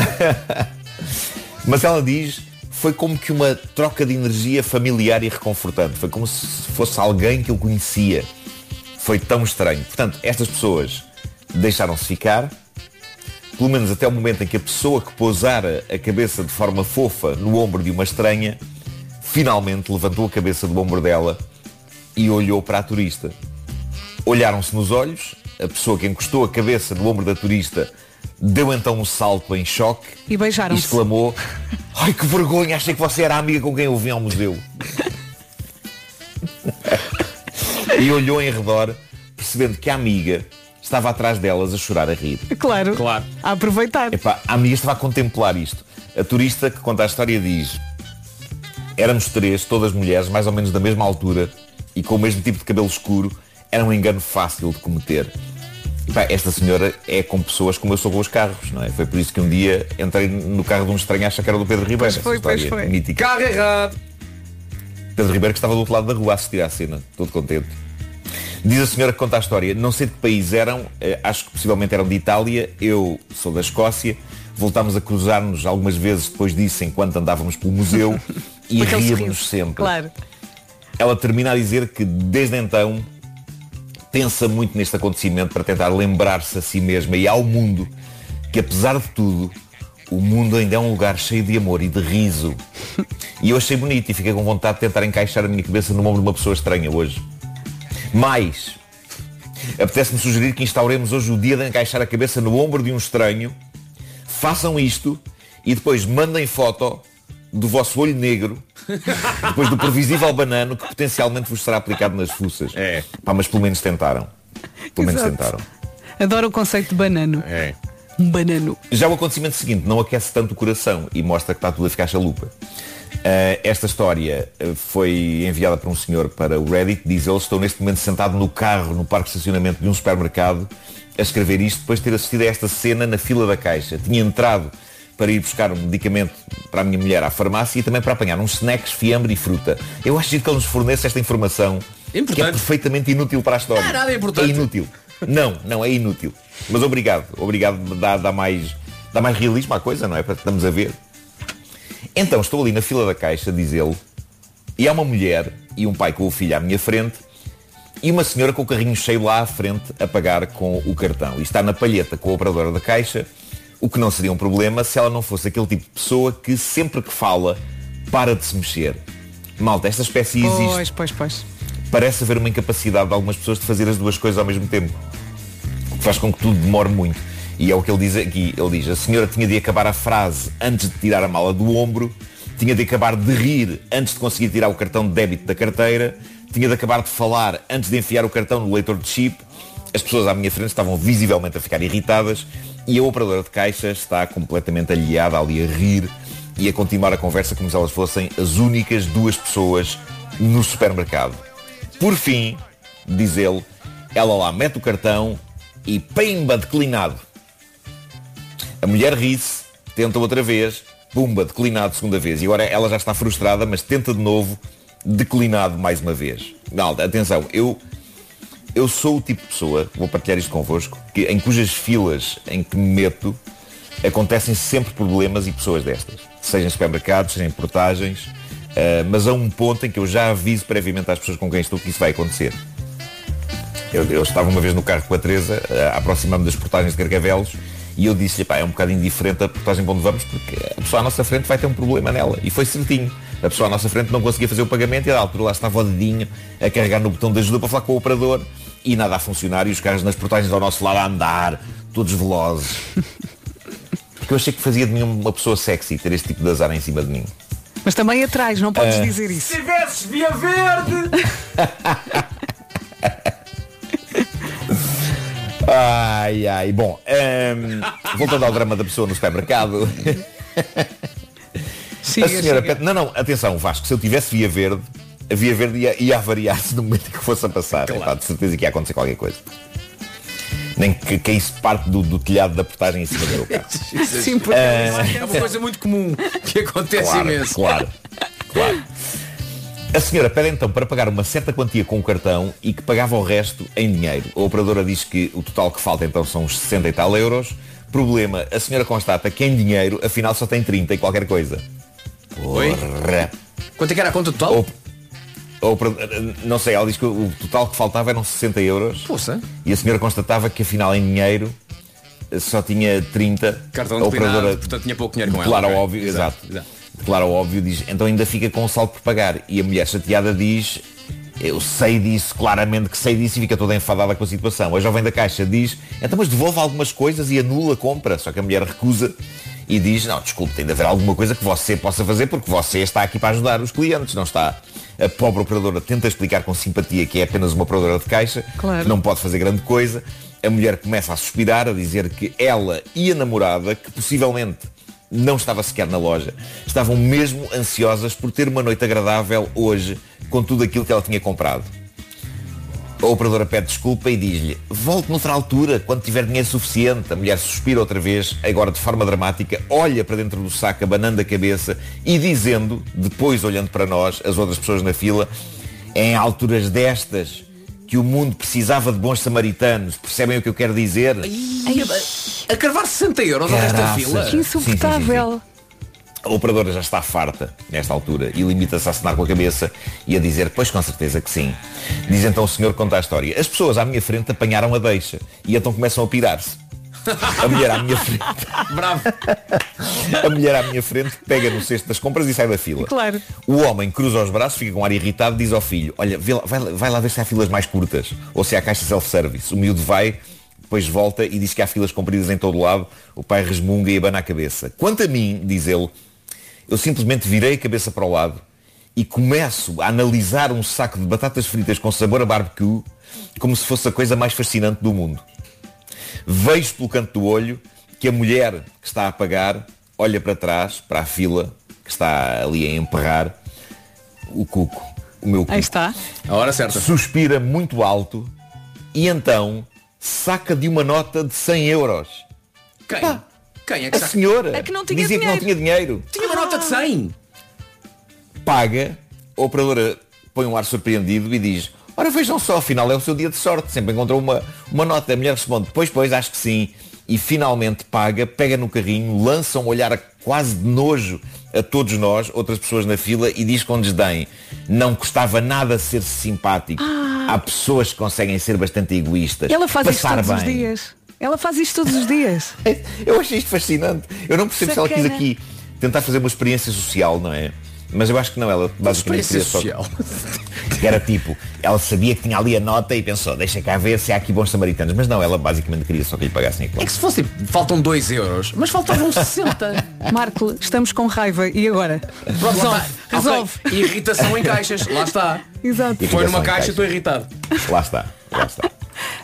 Mas ela diz, foi como que uma troca de energia familiar e reconfortante. Foi como se fosse alguém que eu conhecia. Foi tão estranho. Portanto, estas pessoas deixaram-se ficar, pelo menos até o momento em que a pessoa que pousara a cabeça de forma fofa no ombro de uma estranha, finalmente levantou a cabeça do ombro dela e olhou para a turista. Olharam-se nos olhos, a pessoa que encostou a cabeça no ombro da turista deu então um salto em choque E e beijaram-se. exclamou, ai que vergonha, achei que você era a amiga com quem eu vim ao museu. E olhou em redor, percebendo que a amiga estava atrás delas a chorar a rir. Claro. Claro. A aproveitar. Epá, a amiga estava a contemplar isto. A turista que conta a história diz, éramos três, todas mulheres, mais ou menos da mesma altura e com o mesmo tipo de cabelo escuro, era um engano fácil de cometer. Epá, esta senhora é com pessoas como eu sou com os carros, não é? Foi por isso que um dia entrei no carro de um estranho a achar que era do Pedro Ribeiro. Pois foi, essa pois história foi. mítica. Carro errado. Pedro Ribeiro que estava do outro lado da rua a assistir à cena, todo contente. Diz a senhora que conta a história, não sei de que país eram, eh, acho que possivelmente eram de Itália, eu sou da Escócia, voltámos a cruzar-nos algumas vezes depois disso enquanto andávamos pelo museu e Porque ele se ríamos riu. sempre. Claro. Ela termina a dizer que desde então pensa muito neste acontecimento para tentar lembrar-se a si mesma e ao mundo que apesar de tudo o mundo ainda é um lugar cheio de amor e de riso. E eu achei bonito e fiquei com vontade de tentar encaixar a minha cabeça no ombro de uma pessoa estranha hoje. Mais, apetece-me sugerir que instauremos hoje o dia de encaixar a cabeça no ombro de um estranho. Façam isto e depois mandem foto do vosso olho negro, depois do previsível banano que potencialmente vos será aplicado nas fuças. É. Pá, mas pelo menos tentaram. Pelo menos Exato. tentaram. Adoro o conceito de banano. É. Um banano. Já o acontecimento seguinte não aquece tanto o coração e mostra que está tudo a ficar chalupa. Uh, esta história uh, foi enviada por um senhor para o Reddit. Diz ele, estou neste momento sentado no carro no parque de estacionamento de um supermercado a escrever isto depois de ter assistido a esta cena na fila da caixa. Tinha entrado para ir buscar um medicamento para a minha mulher à farmácia e também para apanhar uns snacks, fiambre e fruta. Eu acho que ele nos fornece esta informação Importante. que é perfeitamente inútil para a história. Não é nada importante. É inútil. Não, não, é inútil. Mas obrigado. Obrigado, dá, dá, mais, dá mais realismo à coisa, não é? Para que estamos a ver. Então, estou ali na fila da caixa, diz ele, e há uma mulher e um pai com o filho à minha frente e uma senhora com o carrinho cheio lá à frente a pagar com o cartão. E está na palheta com a operadora da caixa, o que não seria um problema se ela não fosse aquele tipo de pessoa que sempre que fala, para de se mexer. Malta, esta espécie existe. Pois, pois, pois. Parece haver uma incapacidade de algumas pessoas de fazer as duas coisas ao mesmo tempo, o que faz com que tudo demore muito. E é o que ele diz aqui. Ele diz, a senhora tinha de acabar a frase antes de tirar a mala do ombro, tinha de acabar de rir antes de conseguir tirar o cartão de débito da carteira, tinha de acabar de falar antes de enfiar o cartão no leitor de chip, As pessoas à minha frente estavam visivelmente a ficar irritadas e a operadora de caixa está completamente aliada ali a rir e a continuar a conversa como se elas fossem as únicas duas pessoas no supermercado. Por fim, diz ele, ela lá mete o cartão e pimba, declinado. A mulher ri-se, tenta outra vez, pumba, declinado segunda vez. E agora ela já está frustrada, mas tenta de novo, declinado mais uma vez. Não, atenção, eu, eu sou o tipo de pessoa, vou partilhar isto convosco, que, em cujas filas em que me meto, acontecem sempre problemas e pessoas destas. Seja em supermercados, seja em portagens, uh, mas há um ponto em que eu já aviso previamente às pessoas com quem estou que isso vai acontecer. Eu, eu estava uma vez no carro com a Teresa, uh, aproximando das portagens de Carcavelos, e eu disse-lhe, pá, é um bocado indiferente a portagem para onde vamos, porque a pessoa à nossa frente vai ter um problema nela. E foi certinho. A pessoa à nossa frente não conseguia fazer o pagamento e à altura lá estava o dedinho a carregar no botão de ajuda para falar com o operador e nada a funcionar e os carros nas portagens ao nosso lado a andar, todos velozes. Porque eu achei que fazia de mim uma pessoa sexy ter este tipo de azar em cima de mim. Mas também atrás, não podes uh... dizer isso. Se tivesses via verde! Ai, ai, bom, um, voltando ao drama da pessoa no supermercado. Siga, a senhora siga. pede, não, não, atenção, Vasco, se eu tivesse via verde, a via verde ia, ia avariar-se no momento em que fosse a passar. Claro. Epá, de certeza que ia acontecer qualquer coisa. Nem que caísse parte do, do telhado da portagem em cima do meu carro. Sim, porque uh... é uma coisa muito comum que acontece claro, imenso. Claro, claro. A senhora pede então para pagar uma certa quantia com o cartão e que pagava o resto em dinheiro. A operadora diz que o total que falta então são uns sessenta e tal euros. Problema, a senhora constata que em dinheiro afinal só tem trinta e qualquer coisa. Oi? Quanto é que era a conta total? Ou, ou, não sei, ela diz que o total que faltava eram sessenta euros. Poxa. E a senhora constatava que afinal em dinheiro só tinha trinta. Cartão de operadora, portanto tinha pouco dinheiro com claro, ela. Claro, óbvio, exato. exato. exato. Claro, óbvio, diz, então ainda fica com o saldo por pagar. E a mulher chateada diz, eu sei disso, claramente que sei disso, e fica toda enfadada com a situação. A jovem da caixa diz, então mas devolve algumas coisas e anula a compra. Só que a mulher recusa e diz, não, desculpe, tem de haver alguma coisa que você possa fazer porque você está aqui para ajudar os clientes, não está. A pobre operadora tenta explicar com simpatia que é apenas uma operadora de caixa, claro. que não pode fazer grande coisa. A mulher começa a suspirar, a dizer que ela e a namorada, que possivelmente não estava sequer na loja, estavam mesmo ansiosas por ter uma noite agradável hoje com tudo aquilo que ela tinha comprado. A operadora pede desculpa e diz-lhe, volte noutra altura, quando tiver dinheiro suficiente. A mulher suspira outra vez, agora de forma dramática, olha para dentro do saco, abanando a cabeça e dizendo, depois olhando para nós, as outras pessoas na fila, em alturas destas que o mundo precisava de bons samaritanos. Percebem o que eu quero dizer? Ai, a carvar sessenta euros ao resto da fila. Que insuportável. Sim, sim, sim, sim. A operadora já está farta nesta altura e limita-se a acenar com a cabeça e a dizer, pois com certeza que sim. Diz então o senhor, conta a história. As pessoas à minha frente apanharam a deixa e então começam a pirar-se. A mulher à minha frente Bravo. A mulher à minha frente pega no cesto das compras e sai da fila. Claro. O homem cruza os braços, fica com um ar irritado, diz ao filho, olha, vê lá, vai, vai lá ver se há filas mais curtas ou se há caixa self-service. O miúdo vai, depois volta e diz que há filas compridas em todo o lado. O pai resmunga e abana a cabeça. Quanto a mim, diz ele, eu simplesmente virei a cabeça para o lado e começo a analisar um saco de batatas fritas com sabor a barbecue como se fosse a coisa mais fascinante do mundo. Vejo pelo canto do olho que a mulher que está a pagar olha para trás, para a fila que está ali a emperrar o cuco, o meu cuco. Aí está. A hora certa. Suspira muito alto e então saca de uma nota de cem euros. Quem? Pá, Quem é que a saca? senhora é que não tinha dizia dinheiro. que não tinha dinheiro. Tinha uma nota de cem. Paga, a operadora põe um ar surpreendido e diz, ora vejam só, afinal é o seu dia de sorte, sempre encontrou uma, uma nota. A mulher responde, pois, pois, acho que sim. E finalmente paga, pega no carrinho, lança um olhar quase de nojo a todos nós, outras pessoas na fila, e diz com desdém, não custava nada ser simpático. Ah. Há pessoas que conseguem ser bastante egoístas. Ela faz isto Passar todos bem. os dias. Ela faz isto todos os dias. Eu achei isto fascinante. Eu não percebo Sacana. se ela quis aqui tentar fazer uma experiência social, não é? Mas eu acho que não, ela basicamente queria só... social. Era tipo, ela sabia que tinha ali a nota e pensou, deixa cá ver se há aqui bons samaritanos. Mas não, ela basicamente queria só que lhe pagassem a conta. É que se fosse, faltam dois euros, mas faltavam sessenta. Marco, estamos com raiva. E agora? Pronto, Resolve. lá está. Resolve. Okay. Irritação em caixas, lá está. Exato. Foi numa caixa e estou irritado. Lá está, lá está.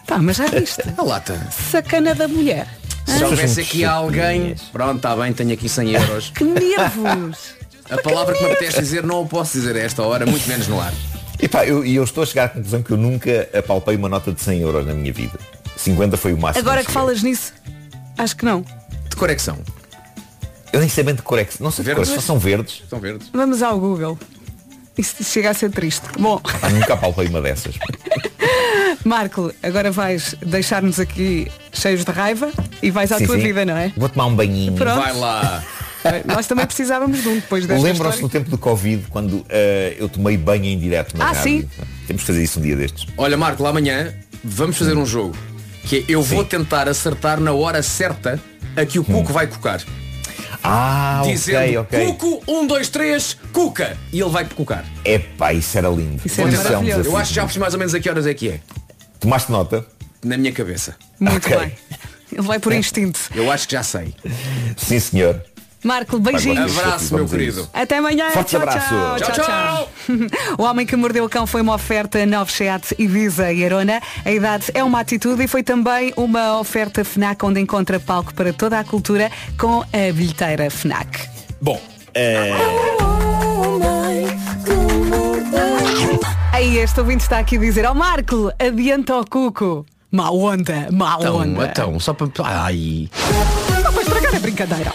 Pá, mas já viste? A lata. Sacana da mulher. Se houvesse aqui alguém, pronto, está bem, tenho aqui cem euros. Que nervos! A palavra que me apetece dizer não o posso dizer a esta hora, muito menos no ar. E pá, eu, eu estou a chegar à conclusão que eu nunca apalpei uma nota de cem euros na minha vida. cinquenta foi o máximo. Agora que falas nisso, acho que não. De cor é que são? Eu nem sei bem de cor é que não sei de cor, só são verdes. São verdes. Vamos ao Google. Isso chega a ser triste. Bom. Ah, nunca apalpei uma dessas. Marco, agora vais deixar-nos aqui cheios de raiva e vais à sim, tua sim. vida, não é? Vou tomar um banhinho. Pronto. Vai lá. Nós também precisávamos de um depois desta Lembram-se história. no tempo do Covid, quando uh, eu tomei banho em direto na Ah, rádio? sim. Temos que fazer isso um dia destes. Olha, Marco, lá amanhã vamos fazer um jogo. Que é, eu vou Sim. tentar acertar na hora certa a que o Cuco Hum. vai cocar. Ah, Dizendo, ok, ok. Cuco, um, dois, três, cuca. E ele vai cocar. Epá, isso era lindo. Isso era Vamos maravilhoso. fazer um Eu acho que já percebi mais ou menos a que horas é que é. Tomaste nota? Na minha cabeça. Muito Ok. bem. Ele vai por instinto. Eu acho que já sei. Sim, senhor. Marco, beijinhos. Abraço, meu Vamos a querido. isso. Até amanhã. Forte tchau, abraço. Tchau, tchau, tchau. O Homem que Mordeu o Cão foi uma oferta Novo Seat, Ibiza e Arona. A idade é uma atitude e foi também uma oferta FNAC, onde encontra palco para toda a cultura com a bilheteira FNAC. Bom, é... Aí este ouvinte está aqui a dizer, ó Marco, adianta ao Cuco. Má onda, má Então, onda. então, só para... Ai... Não vai estragar a brincadeira.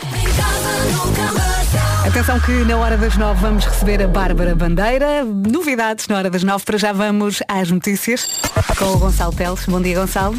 Atenção que na hora das nove vamos receber a Bárbara Bandeira. Novidades na hora das nove. Para já vamos às notícias com o Gonçalo Teles. Bom dia, Gonçalo.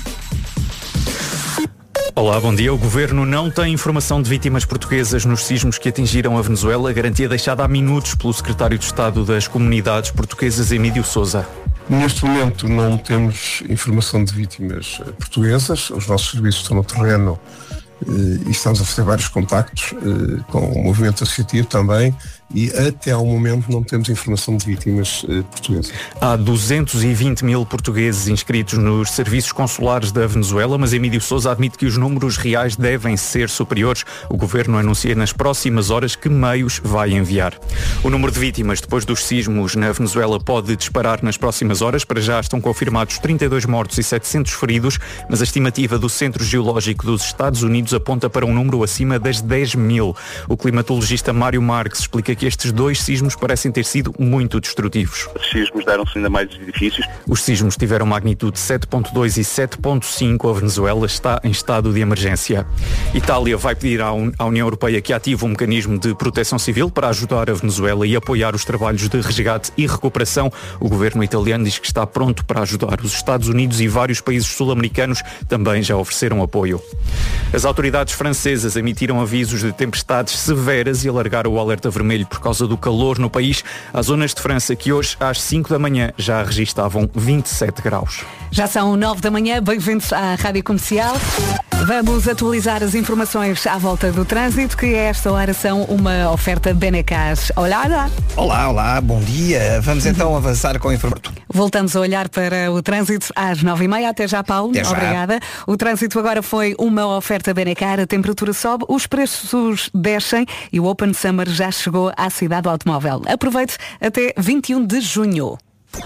Olá, bom dia. O Governo não tem informação de vítimas portuguesas nos sismos que atingiram a Venezuela, garantia deixada há minutos pelo Secretário de Estado das Comunidades Portuguesas, Emílio Sousa. Neste momento não temos informação de vítimas portuguesas. Os nossos serviços estão no terreno e estamos a fazer vários contactos com o movimento associativo também, e até ao momento não temos informação de vítimas portuguesas. Há duzentos e vinte mil portugueses inscritos nos serviços consulares da Venezuela, mas Emílio Sousa admite que os números reais devem ser superiores. O Governo anuncia nas próximas horas que meios vai enviar. O número de vítimas depois dos sismos na Venezuela pode disparar nas próximas horas. Para já estão confirmados trinta e dois mortos e setecentos feridos, mas a estimativa do Centro Geológico dos Estados Unidos aponta para um número acima das dez mil. O climatologista Mário Marques explica que estes dois sismos parecem ter sido muito destrutivos. Os sismos deram-se ainda mais edifícios. Os sismos tiveram magnitude sete ponto dois e sete ponto cinco. A Venezuela está em estado de emergência. Itália vai pedir à União Europeia que ative um mecanismo de proteção civil para ajudar a Venezuela e apoiar os trabalhos de resgate e recuperação. O governo italiano diz que está pronto para ajudar. Os Estados Unidos e vários países sul-americanos também já ofereceram apoio. As autoridades francesas emitiram avisos de tempestades severas e alargaram o alerta vermelho por causa do calor no país. Há zonas de França que hoje às cinco da manhã já registavam vinte e sete graus. Já são nove da manhã, bem-vindos à Rádio Comercial. Vamos atualizar as informações à volta do trânsito, que a esta hora são uma oferta Benecas. Olá, olá. Olá, olá, bom dia. Vamos então avançar com a informação. Voltamos a olhar para o trânsito às nove e meia. Até já, Paulo. Até já. Obrigada. O trânsito agora foi uma oferta Benecar. A temperatura sobe, os preços descem e o Open Summer já chegou à cidade do automóvel. Aproveite até vinte e um de junho.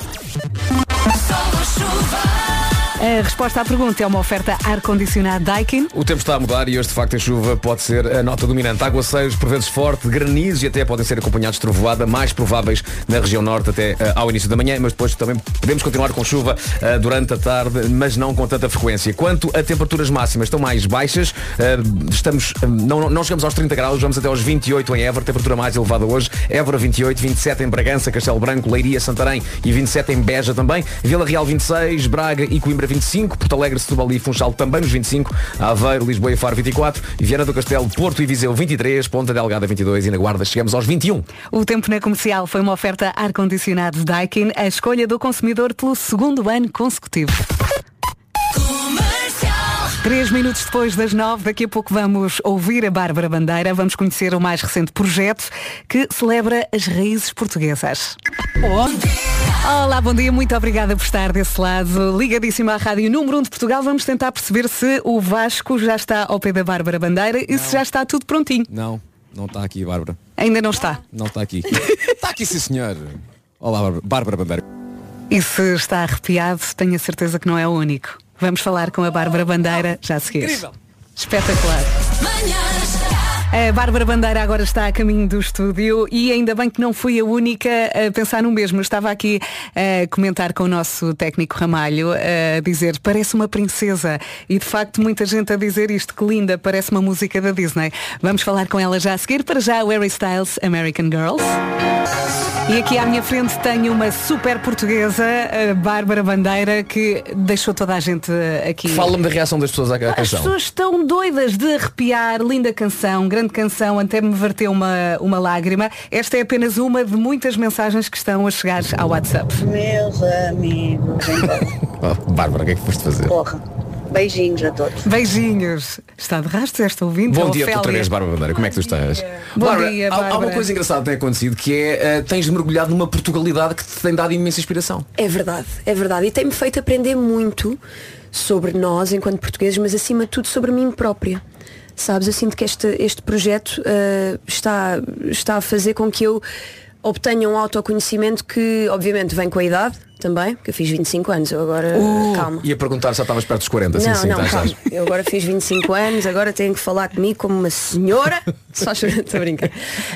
A resposta à pergunta é uma oferta ar-condicionado Daikin. O tempo está a mudar e hoje de facto a chuva pode ser a nota dominante. Aguaceiros, por vezes forte, granizo e até podem ser acompanhados de trovoada, mais prováveis na região norte até uh, ao início da manhã, mas depois também podemos continuar com chuva uh, durante a tarde, mas não com tanta frequência. Quanto a temperaturas máximas, estão mais baixas, uh, estamos, uh, não, não chegamos aos trinta graus, vamos até aos vinte e oito em Évora, temperatura mais elevada hoje, Évora vinte e oito, vinte e sete em Bragança, Castelo Branco, Leiria, Santarém e vinte e sete em Beja também, Vila Real vinte e seis, Braga e Coimbra vinte e cinco, Porto Alegre, Setúbal e Funchal também nos vinte e cinco, Aveiro, Lisboa e Faro vinte e quatro, Viana do Castelo, Porto e Viseu vinte e três, Ponta Delgada vinte e dois e na Guarda chegamos aos vinte e um. O tempo na comercial foi uma oferta ar-condicionado Daikin, a escolha do consumidor pelo segundo ano consecutivo. Três minutos depois das nove, daqui a pouco vamos ouvir a Bárbara Bandeira, vamos conhecer o mais recente projeto que celebra as raízes portuguesas. Olá, bom dia, muito obrigada por estar desse lado, ligadíssima à Rádio Número um de Portugal. Vamos tentar perceber se o Vasco já está ao pé da Bárbara Bandeira e não. Se já está tudo prontinho. Não, não está aqui, Bárbara. Ainda não está? Não está aqui. Está aqui, sim, senhor. Olá, Bárbara Bandeira. E se está arrepiado, tenho a certeza que não é o único. Vamos falar com a Bárbara Bandeira já a seguir. Incrível. Espetacular. A Bárbara Bandeira agora está a caminho do estúdio e ainda bem que não fui a única a pensar no mesmo. Eu estava aqui a comentar com o nosso técnico Ramalho, a dizer parece uma princesa e de facto muita gente a dizer isto, que linda, parece uma música da Disney. Vamos falar com ela já a seguir. Para já o Harry Styles, American Girls. E aqui à minha frente tenho uma super portuguesa, a Bárbara Bandeira, que deixou toda a gente aqui. Fala-me da reação das pessoas à As canção. pessoas estão doidas de arrepiar, linda canção, grande canção, até me verteu uma, uma lágrima. Esta é apenas uma de muitas mensagens que estão a chegar ao WhatsApp. Meus amigos, Oh, Bárbara, o que é que foste fazer? porra. Beijinhos a todos. Beijinhos. Está de rastro esta ouvinte? Bom a dia Ofélia. outra vez, Bárbara Bandeira. Como é que tu estás? Bom Bárbara, dia, há- há, Bárbara. uma coisa engraçada que tem acontecido, que é uh, tens mergulhado numa Portugalidade que te tem dado imensa inspiração. É verdade, é verdade. E tem-me feito aprender muito sobre nós enquanto portugueses, mas acima de tudo sobre mim própria. Sabes, eu sinto que este, este projeto uh, está, está a fazer com que eu obtenha um autoconhecimento que obviamente vem com a idade também, porque eu fiz vinte e cinco anos, eu agora Uh, calma. Ia perguntar se já estavas perto dos quarenta. Não, sim, sim, não, estás, calma. estás. Eu agora fiz vinte e cinco anos, agora tenho que falar comigo como uma senhora. Só estou a brincar.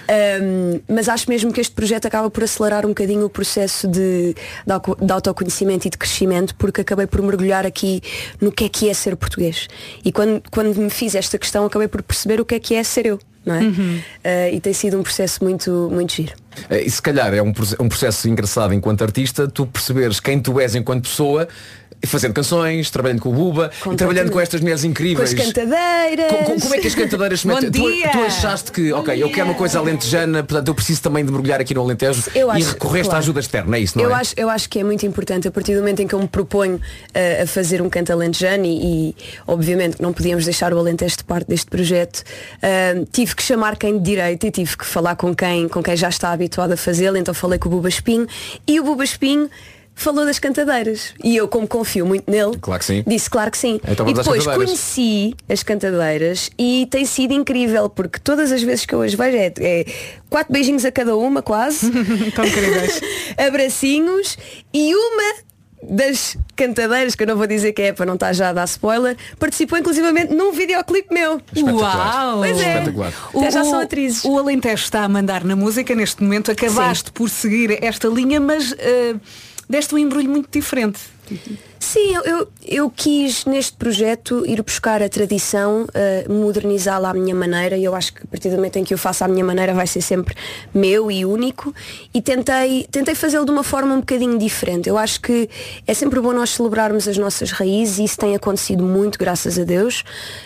Um, mas acho mesmo que este projeto acaba por acelerar um bocadinho o processo de, de, auco- de autoconhecimento e de crescimento, porque acabei por mergulhar aqui no que é que é ser português. E quando, quando me fiz esta questão, acabei por perceber o que é que é ser eu. Não é? Uhum. Uh, e tem sido um processo muito, muito giro. Eh, E se calhar é um, proce- um processo engraçado enquanto artista, tu perceberes quem tu és enquanto pessoa, fazendo canções, trabalhando com o Buba e trabalhando com estas mulheres Com incríveis. as cantadeiras. Co- co- Como é que as cantadeiras se Bom metem? Tu, dia. tu achaste que, ok, eu quero uma coisa alentejana, portanto eu preciso também de mergulhar aqui no Alentejo Eu e acho- recorreste claro. à ajuda externa, é isso, não eu, é? acho, eu acho que é muito importante a partir do momento em que eu me proponho uh, a fazer um canto alentejano e, e obviamente não podíamos deixar o Alentejo de parte deste projeto. Uh, tive que chamar quem de direito e tive que falar com quem, com quem já está habituado a fazê-lo, então falei com o Buba Espinho e o Buba Espinho falou das cantadeiras e eu, como confio muito nele, Claro que sim. disse claro que sim. Então E vamos às depois cantadeiras. conheci as cantadeiras e tem sido incrível porque todas as vezes que eu as vejo é, é quatro beijinhos a cada uma quase. Tão incríveis. Abracinhos e uma das cantadeiras, que eu não vou dizer que é para não estar já a dar spoiler, participou inclusivamente num videoclipe meu. Uau! Pois é. Espetacular. Até já são atrizes. O Alentejo está a mandar na música neste momento. Acabaste por seguir esta linha, mas uh, deste um embrulho muito diferente. Sim, eu, eu, eu quis neste projeto ir buscar a tradição, uh, modernizá-la à minha maneira e eu acho que a partir do momento em que eu faço à minha maneira vai ser sempre meu e único e tentei, tentei fazê-lo de uma forma um bocadinho diferente. Eu acho que é sempre bom nós celebrarmos as nossas raízes e isso tem acontecido muito, graças a Deus,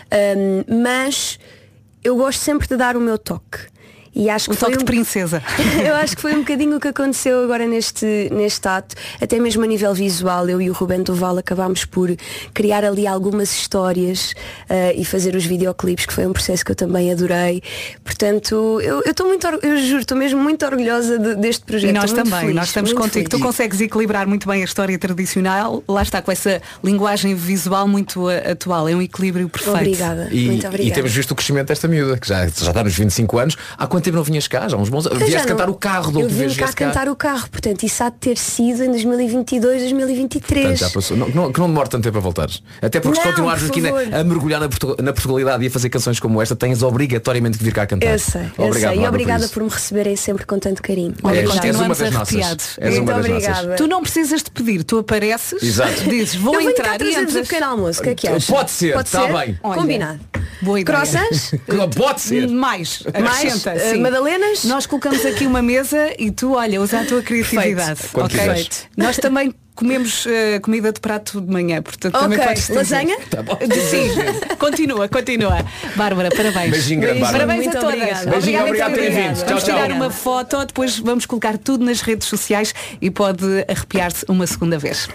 um, mas eu gosto sempre de dar o meu toque. E acho que O toque foi um... de princesa. Eu acho que foi um bocadinho o que aconteceu agora neste, neste ato. Até mesmo a nível visual, eu e o Rubén Toval acabámos por criar ali algumas histórias uh, e fazer os videoclipes, que foi um processo que eu também adorei. Portanto, eu estou muito, or- eu juro, estou mesmo muito orgulhosa de- deste projeto. E nós Estou muito também, feliz, nós estamos muito contigo. Tu feliz. consegues equilibrar muito bem a história tradicional, lá está com essa linguagem visual muito uh, atual, é um equilíbrio perfeito. Obrigada, E, muito obrigada. e temos visto o crescimento desta miúda, que já, já está nos vinte e cinco anos. Há quanto tempo não vinhas cá? Já há uns bons Eu Vieste já cantar não- o carro de Eu outra vim vez. cá vieste cá. cantar o carro, portanto, isso há de ter sido em dois mil e vinte e dois, dois mil e vinte e três. Portanto, já passou. Não, não, que não demore tanto tempo a voltares. Até porque se Não, continuares por aqui na- favor. a mergulhar na, Portu- na Portugalidade e a fazer canções como esta, tens obrigatoriamente que vir cá cantar. Eu sei, eu Obrigado, sei. E Bárbara, obrigada por isso. por me receberem sempre com tanto carinho. És- és Obrigada. uma das nossas. arrepiados. És uma Muito das nossas. obrigada. Tu não precisas de pedir, tu apareces, Exato. dizes, vou eu venho entrar cá e trazer-vos o entras. pequeno almoço, o que é que achas? Pode ser, Pode está ser? bem. Olha, Combinado. Boa ideia. Croissants? Pode ser. Mais, Mais, acrescenta, eh, sim. Madalenas? Nós colocamos aqui uma mesa e tu, olha, usa a tua criatividade. Quando ok? quiseres. Nós também comemos eh, comida de prato de manhã, portanto também Ok, podes trazer. lasanha? Tá bom. Sim, continua, continua. Bárbara, parabéns. Beijinho grande, Bárbara. Parabéns Muito a todas. obrigada. Beijinho, obrigado por terem obrigada. vindo. Tchau, Vamos tchau. tirar uma foto, depois vamos colocar tudo nas redes sociais e pode arrepiar-se uma segunda vez.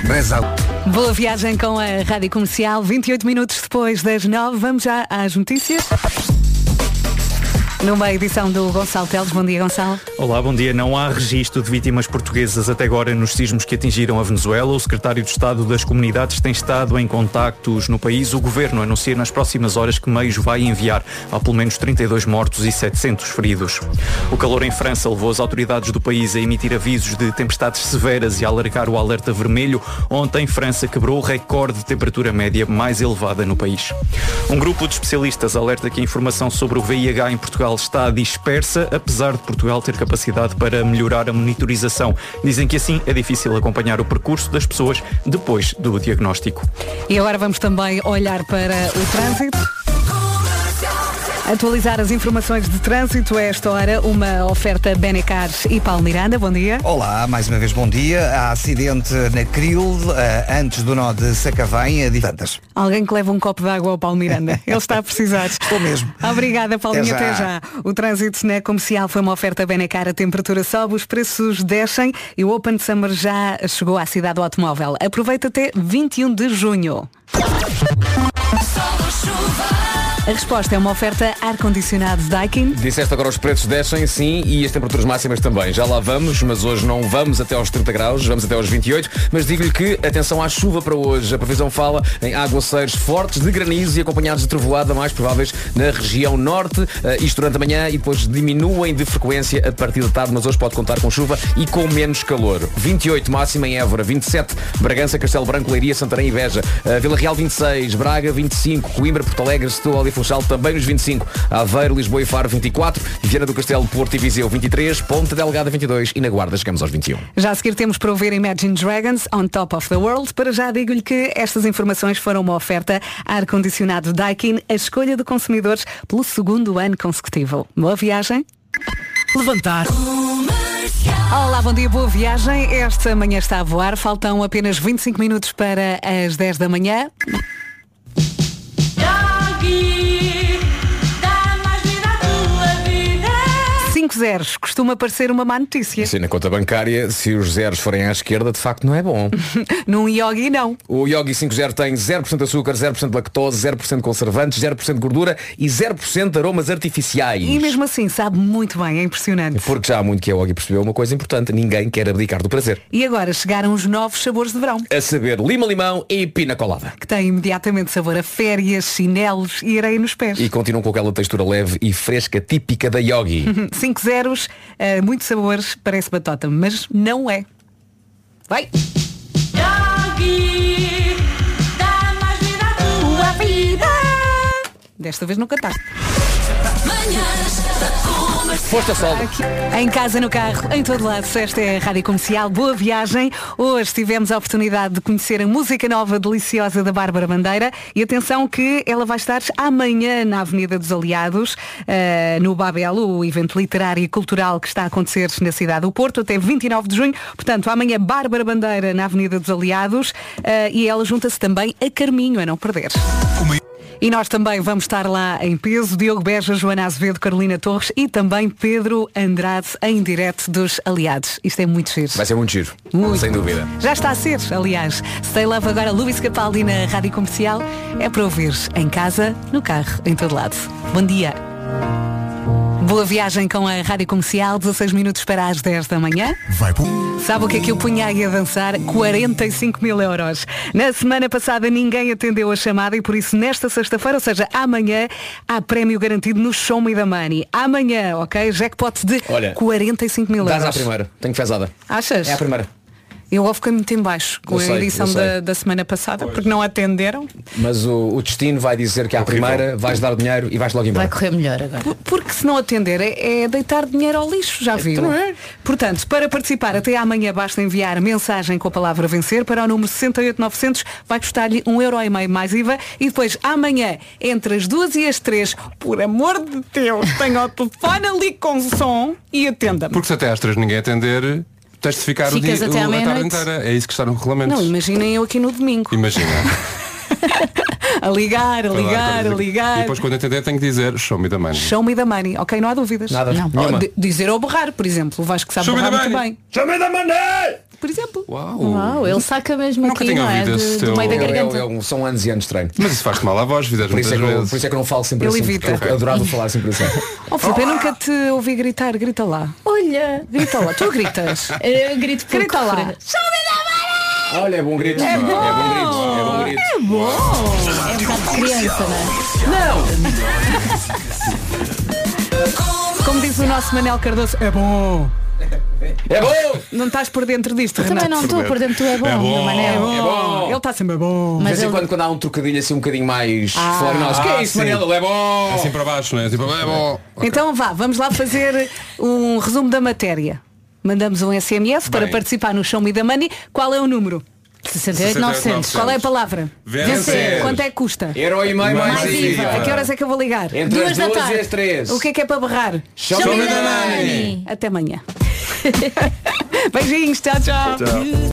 Boa viagem com a Rádio Comercial, vinte e oito minutos depois das nove. Vamos já às notícias. Numa edição do Gonçalo Teles. Bom dia, Gonçalo. Olá, bom dia. Não há registro de vítimas portuguesas até agora nos sismos que atingiram a Venezuela. O secretário de Estado das Comunidades tem estado em contactos no país. O governo anuncia nas próximas horas que meios vai enviar. Há pelo menos trinta e dois mortos e setecentos feridos. O calor em França levou as autoridades do país a emitir avisos de tempestades severas e a alargar o alerta vermelho. Ontem, França quebrou o recorde de temperatura média mais elevada no país. Um grupo de especialistas alerta que a informação sobre o V I H em Portugal está dispersa, apesar de Portugal ter capacidade para melhorar a monitorização. Dizem que assim é difícil acompanhar o percurso das pessoas depois do diagnóstico. E agora vamos também olhar para o trânsito. Atualizar as informações de trânsito a esta hora, uma oferta Benecar e Paulo Miranda. Bom dia. Olá, mais uma vez bom dia. Há acidente na Cril, uh, antes do nó de Sacavém, a de tantas. Alguém que leva um copo de água ao Paulo Miranda. Ele está a precisar. Estou mesmo. Obrigada, Paulinho. Até já. Até já. O trânsito na comercial foi uma oferta Benecar. A temperatura sobe, os preços descem e o Open Summer já chegou à cidade do automóvel. Aproveita até vinte e um de junho. A resposta é uma oferta ar-condicionado Daikin. Disseste agora os preços descem, sim, e as temperaturas máximas também. Já lá vamos, mas hoje não vamos até aos trinta graus, vamos até aos vinte e oito. Mas digo-lhe que, atenção à chuva para hoje. A previsão fala em aguaceiros fortes de granizo e acompanhados de trovoada, mais prováveis na região norte. Uh, isto durante a manhã e depois diminuem de frequência a partir da tarde, mas hoje pode contar com chuva e com menos calor. vinte e oito máxima em Évora, vinte e sete Bragança, Castelo Branco, Leiria, Santarém e Beja. Uh, Vila Real vinte e seis, Braga vinte e cinco, Coimbra, Porto Alegre, Setúbal e Funchal também nos vinte e cinco, Aveiro, Lisboa e Faro vinte e quatro, Viana do Castelo, Porto e Viseu vinte e três, Ponta Delgada vinte e dois e na Guarda chegamos aos vinte e um. Já a seguir temos para ouvir Imagine Dragons On Top of the World. Para já digo-lhe que estas informações foram uma oferta ar-condicionado Daikin, a escolha de consumidores pelo segundo ano consecutivo. Boa viagem. Levantar. Olá, bom dia, boa viagem. Esta manhã está a voar, faltam apenas vinte e cinco minutos para as dez da manhã. cinco zeros costuma parecer uma má notícia. Sim, na conta bancária, se os zeros forem à esquerda, de facto não é bom. Num Yogi não. O Yogi cinco zero tem zero por cento de açúcar, zero por cento de lactose, zero por cento de conservantes, zero por cento de gordura e zero por cento de aromas artificiais. E mesmo assim sabe muito bem, é impressionante. Porque já há muito que a Yogi percebeu uma coisa importante, ninguém quer abdicar do prazer. E agora chegaram os novos sabores de verão. A saber, lima-limão e pina colada. Que têm imediatamente sabor a férias, chinelos e areia nos pés. E continuam com aquela textura leve e fresca típica da Yogi. cinco zeros, uh, muitos sabores, parece batota, mas não é. Vai! Yogi, dá mais vida à tua vida. Desta vez no cantar. Foste a sol. Em casa, no carro, em todo lado. Esta é a Rádio Comercial. Boa viagem. Hoje tivemos a oportunidade de conhecer a música nova deliciosa da Bárbara Bandeira. E atenção que ela vai estar amanhã na Avenida dos Aliados, uh, no Babel, o evento literário e cultural que está a acontecer na cidade do Porto, até vinte e nove de junho. Portanto, amanhã Bárbara Bandeira na Avenida dos Aliados. Uh, e ela junta-se também a Carminho, a não perder. E nós também vamos estar lá em peso. Diogo Beja, Joana Azevedo, Carolina Torres e também Pedro Andrade em direto dos Aliados. Isto é muito giro. Vai ser muito giro, muito. Sem dúvida. Já está a ser, aliás. Stay Love agora, Luís Capaldi na Rádio Comercial. É para ouvir em casa, no carro, em todo lado. Bom dia. Boa viagem com a Rádio Comercial, dezasseis minutos para as dez da manhã. Vai por... Sabe o que é que eu punha aí a dançar? quarenta e cinco mil euros. Na semana passada ninguém atendeu a chamada e por isso nesta sexta-feira, ou seja, amanhã, há prémio garantido no Show Me the Money. Amanhã, ok? Jackpot de Olha, quarenta e cinco mil euros. Dás à primeira, tenho fezada. Achas? É a primeira. Eu ao fiquei muito em baixo com eu a sei, edição da, da semana passada, pois. Porque não atenderam. Mas o, o destino vai dizer que à primeira vais dar dinheiro e vais logo embora. Vai correr melhor agora. Por, porque se não atender é, é deitar dinheiro ao lixo, já viu? Não é? Portanto, para participar até amanhã basta enviar mensagem com a palavra vencer para o número sessenta e oito novecentos, vai custar-lhe um euro e meio mais I V A e depois amanhã, entre as duas e as três, por amor de Deus, tenha o telefone ali com som e atenda-me. Porque se até às três ninguém atender, tens de ficar o dia, Ficas até o, à a tarde meia-noite. inteira. É isso que está no regulamento. Não, imaginem eu aqui no domingo. Imagina. A ligar, a ligar, a ligar. E depois quando atender tenho que dizer show me the money. Show me the money, ok? Não há dúvidas. Nada. Não. Nenhuma. D- dizer ou berrar, por exemplo. O Vasco sabe Show me berrar the muito money. bem. Show me the money! por exemplo. Uau, Uau, ele saca mesmo Nunca aqui, tinha não é? ouvido De- esse do teu- meio da Eu- eu- garganta. eu- são anos e anos de treino. Mas isso faz-te mal à voz, Vidal, Por isso, é muitas que eu, vezes. por isso é que eu não falo sempre Ele assim. evita. porque Eu adorava falar sempre assim. Oh, Filipe, eu nunca te ouvi gritar, grita lá. Olha, Grita lá, tu gritas. eu grito por Grita lá. cofre. Olha, é bom grito. É bom. É bom grito. É bom grito. É bom. É um bocado de criança, não Não! Como diz o nosso Manel Cardoso, é bom. É bom! Não estás por dentro disto, é? Também Renato? não estou por dentro, tu é bom, É bom. meu Manel. É bom. É bom. Ele está sempre bom. De Mas vez em ele- quando, quando há um trocadilho assim um bocadinho mais Ah. florinoso. Que é isso, sim. Manel? Ele é bom! É assim para baixo, não é? Tipo, é bom. Então vá, vamos lá fazer um resumo da matéria. Mandamos um S M S para Bem. participar no Show Me the Money. Qual é o número? sessenta e oito, novecentos. Qual é a palavra? Vencer. Quanto é que custa? Euro e meio mais, Mais I V A. I V A. A que horas é que eu vou ligar? Entre Duas as da duas tarde. e as três. O que é que é para berrar? Show Show me me the the money. money. Até amanhã. Beijinhos, tchau, tchau. Tchau.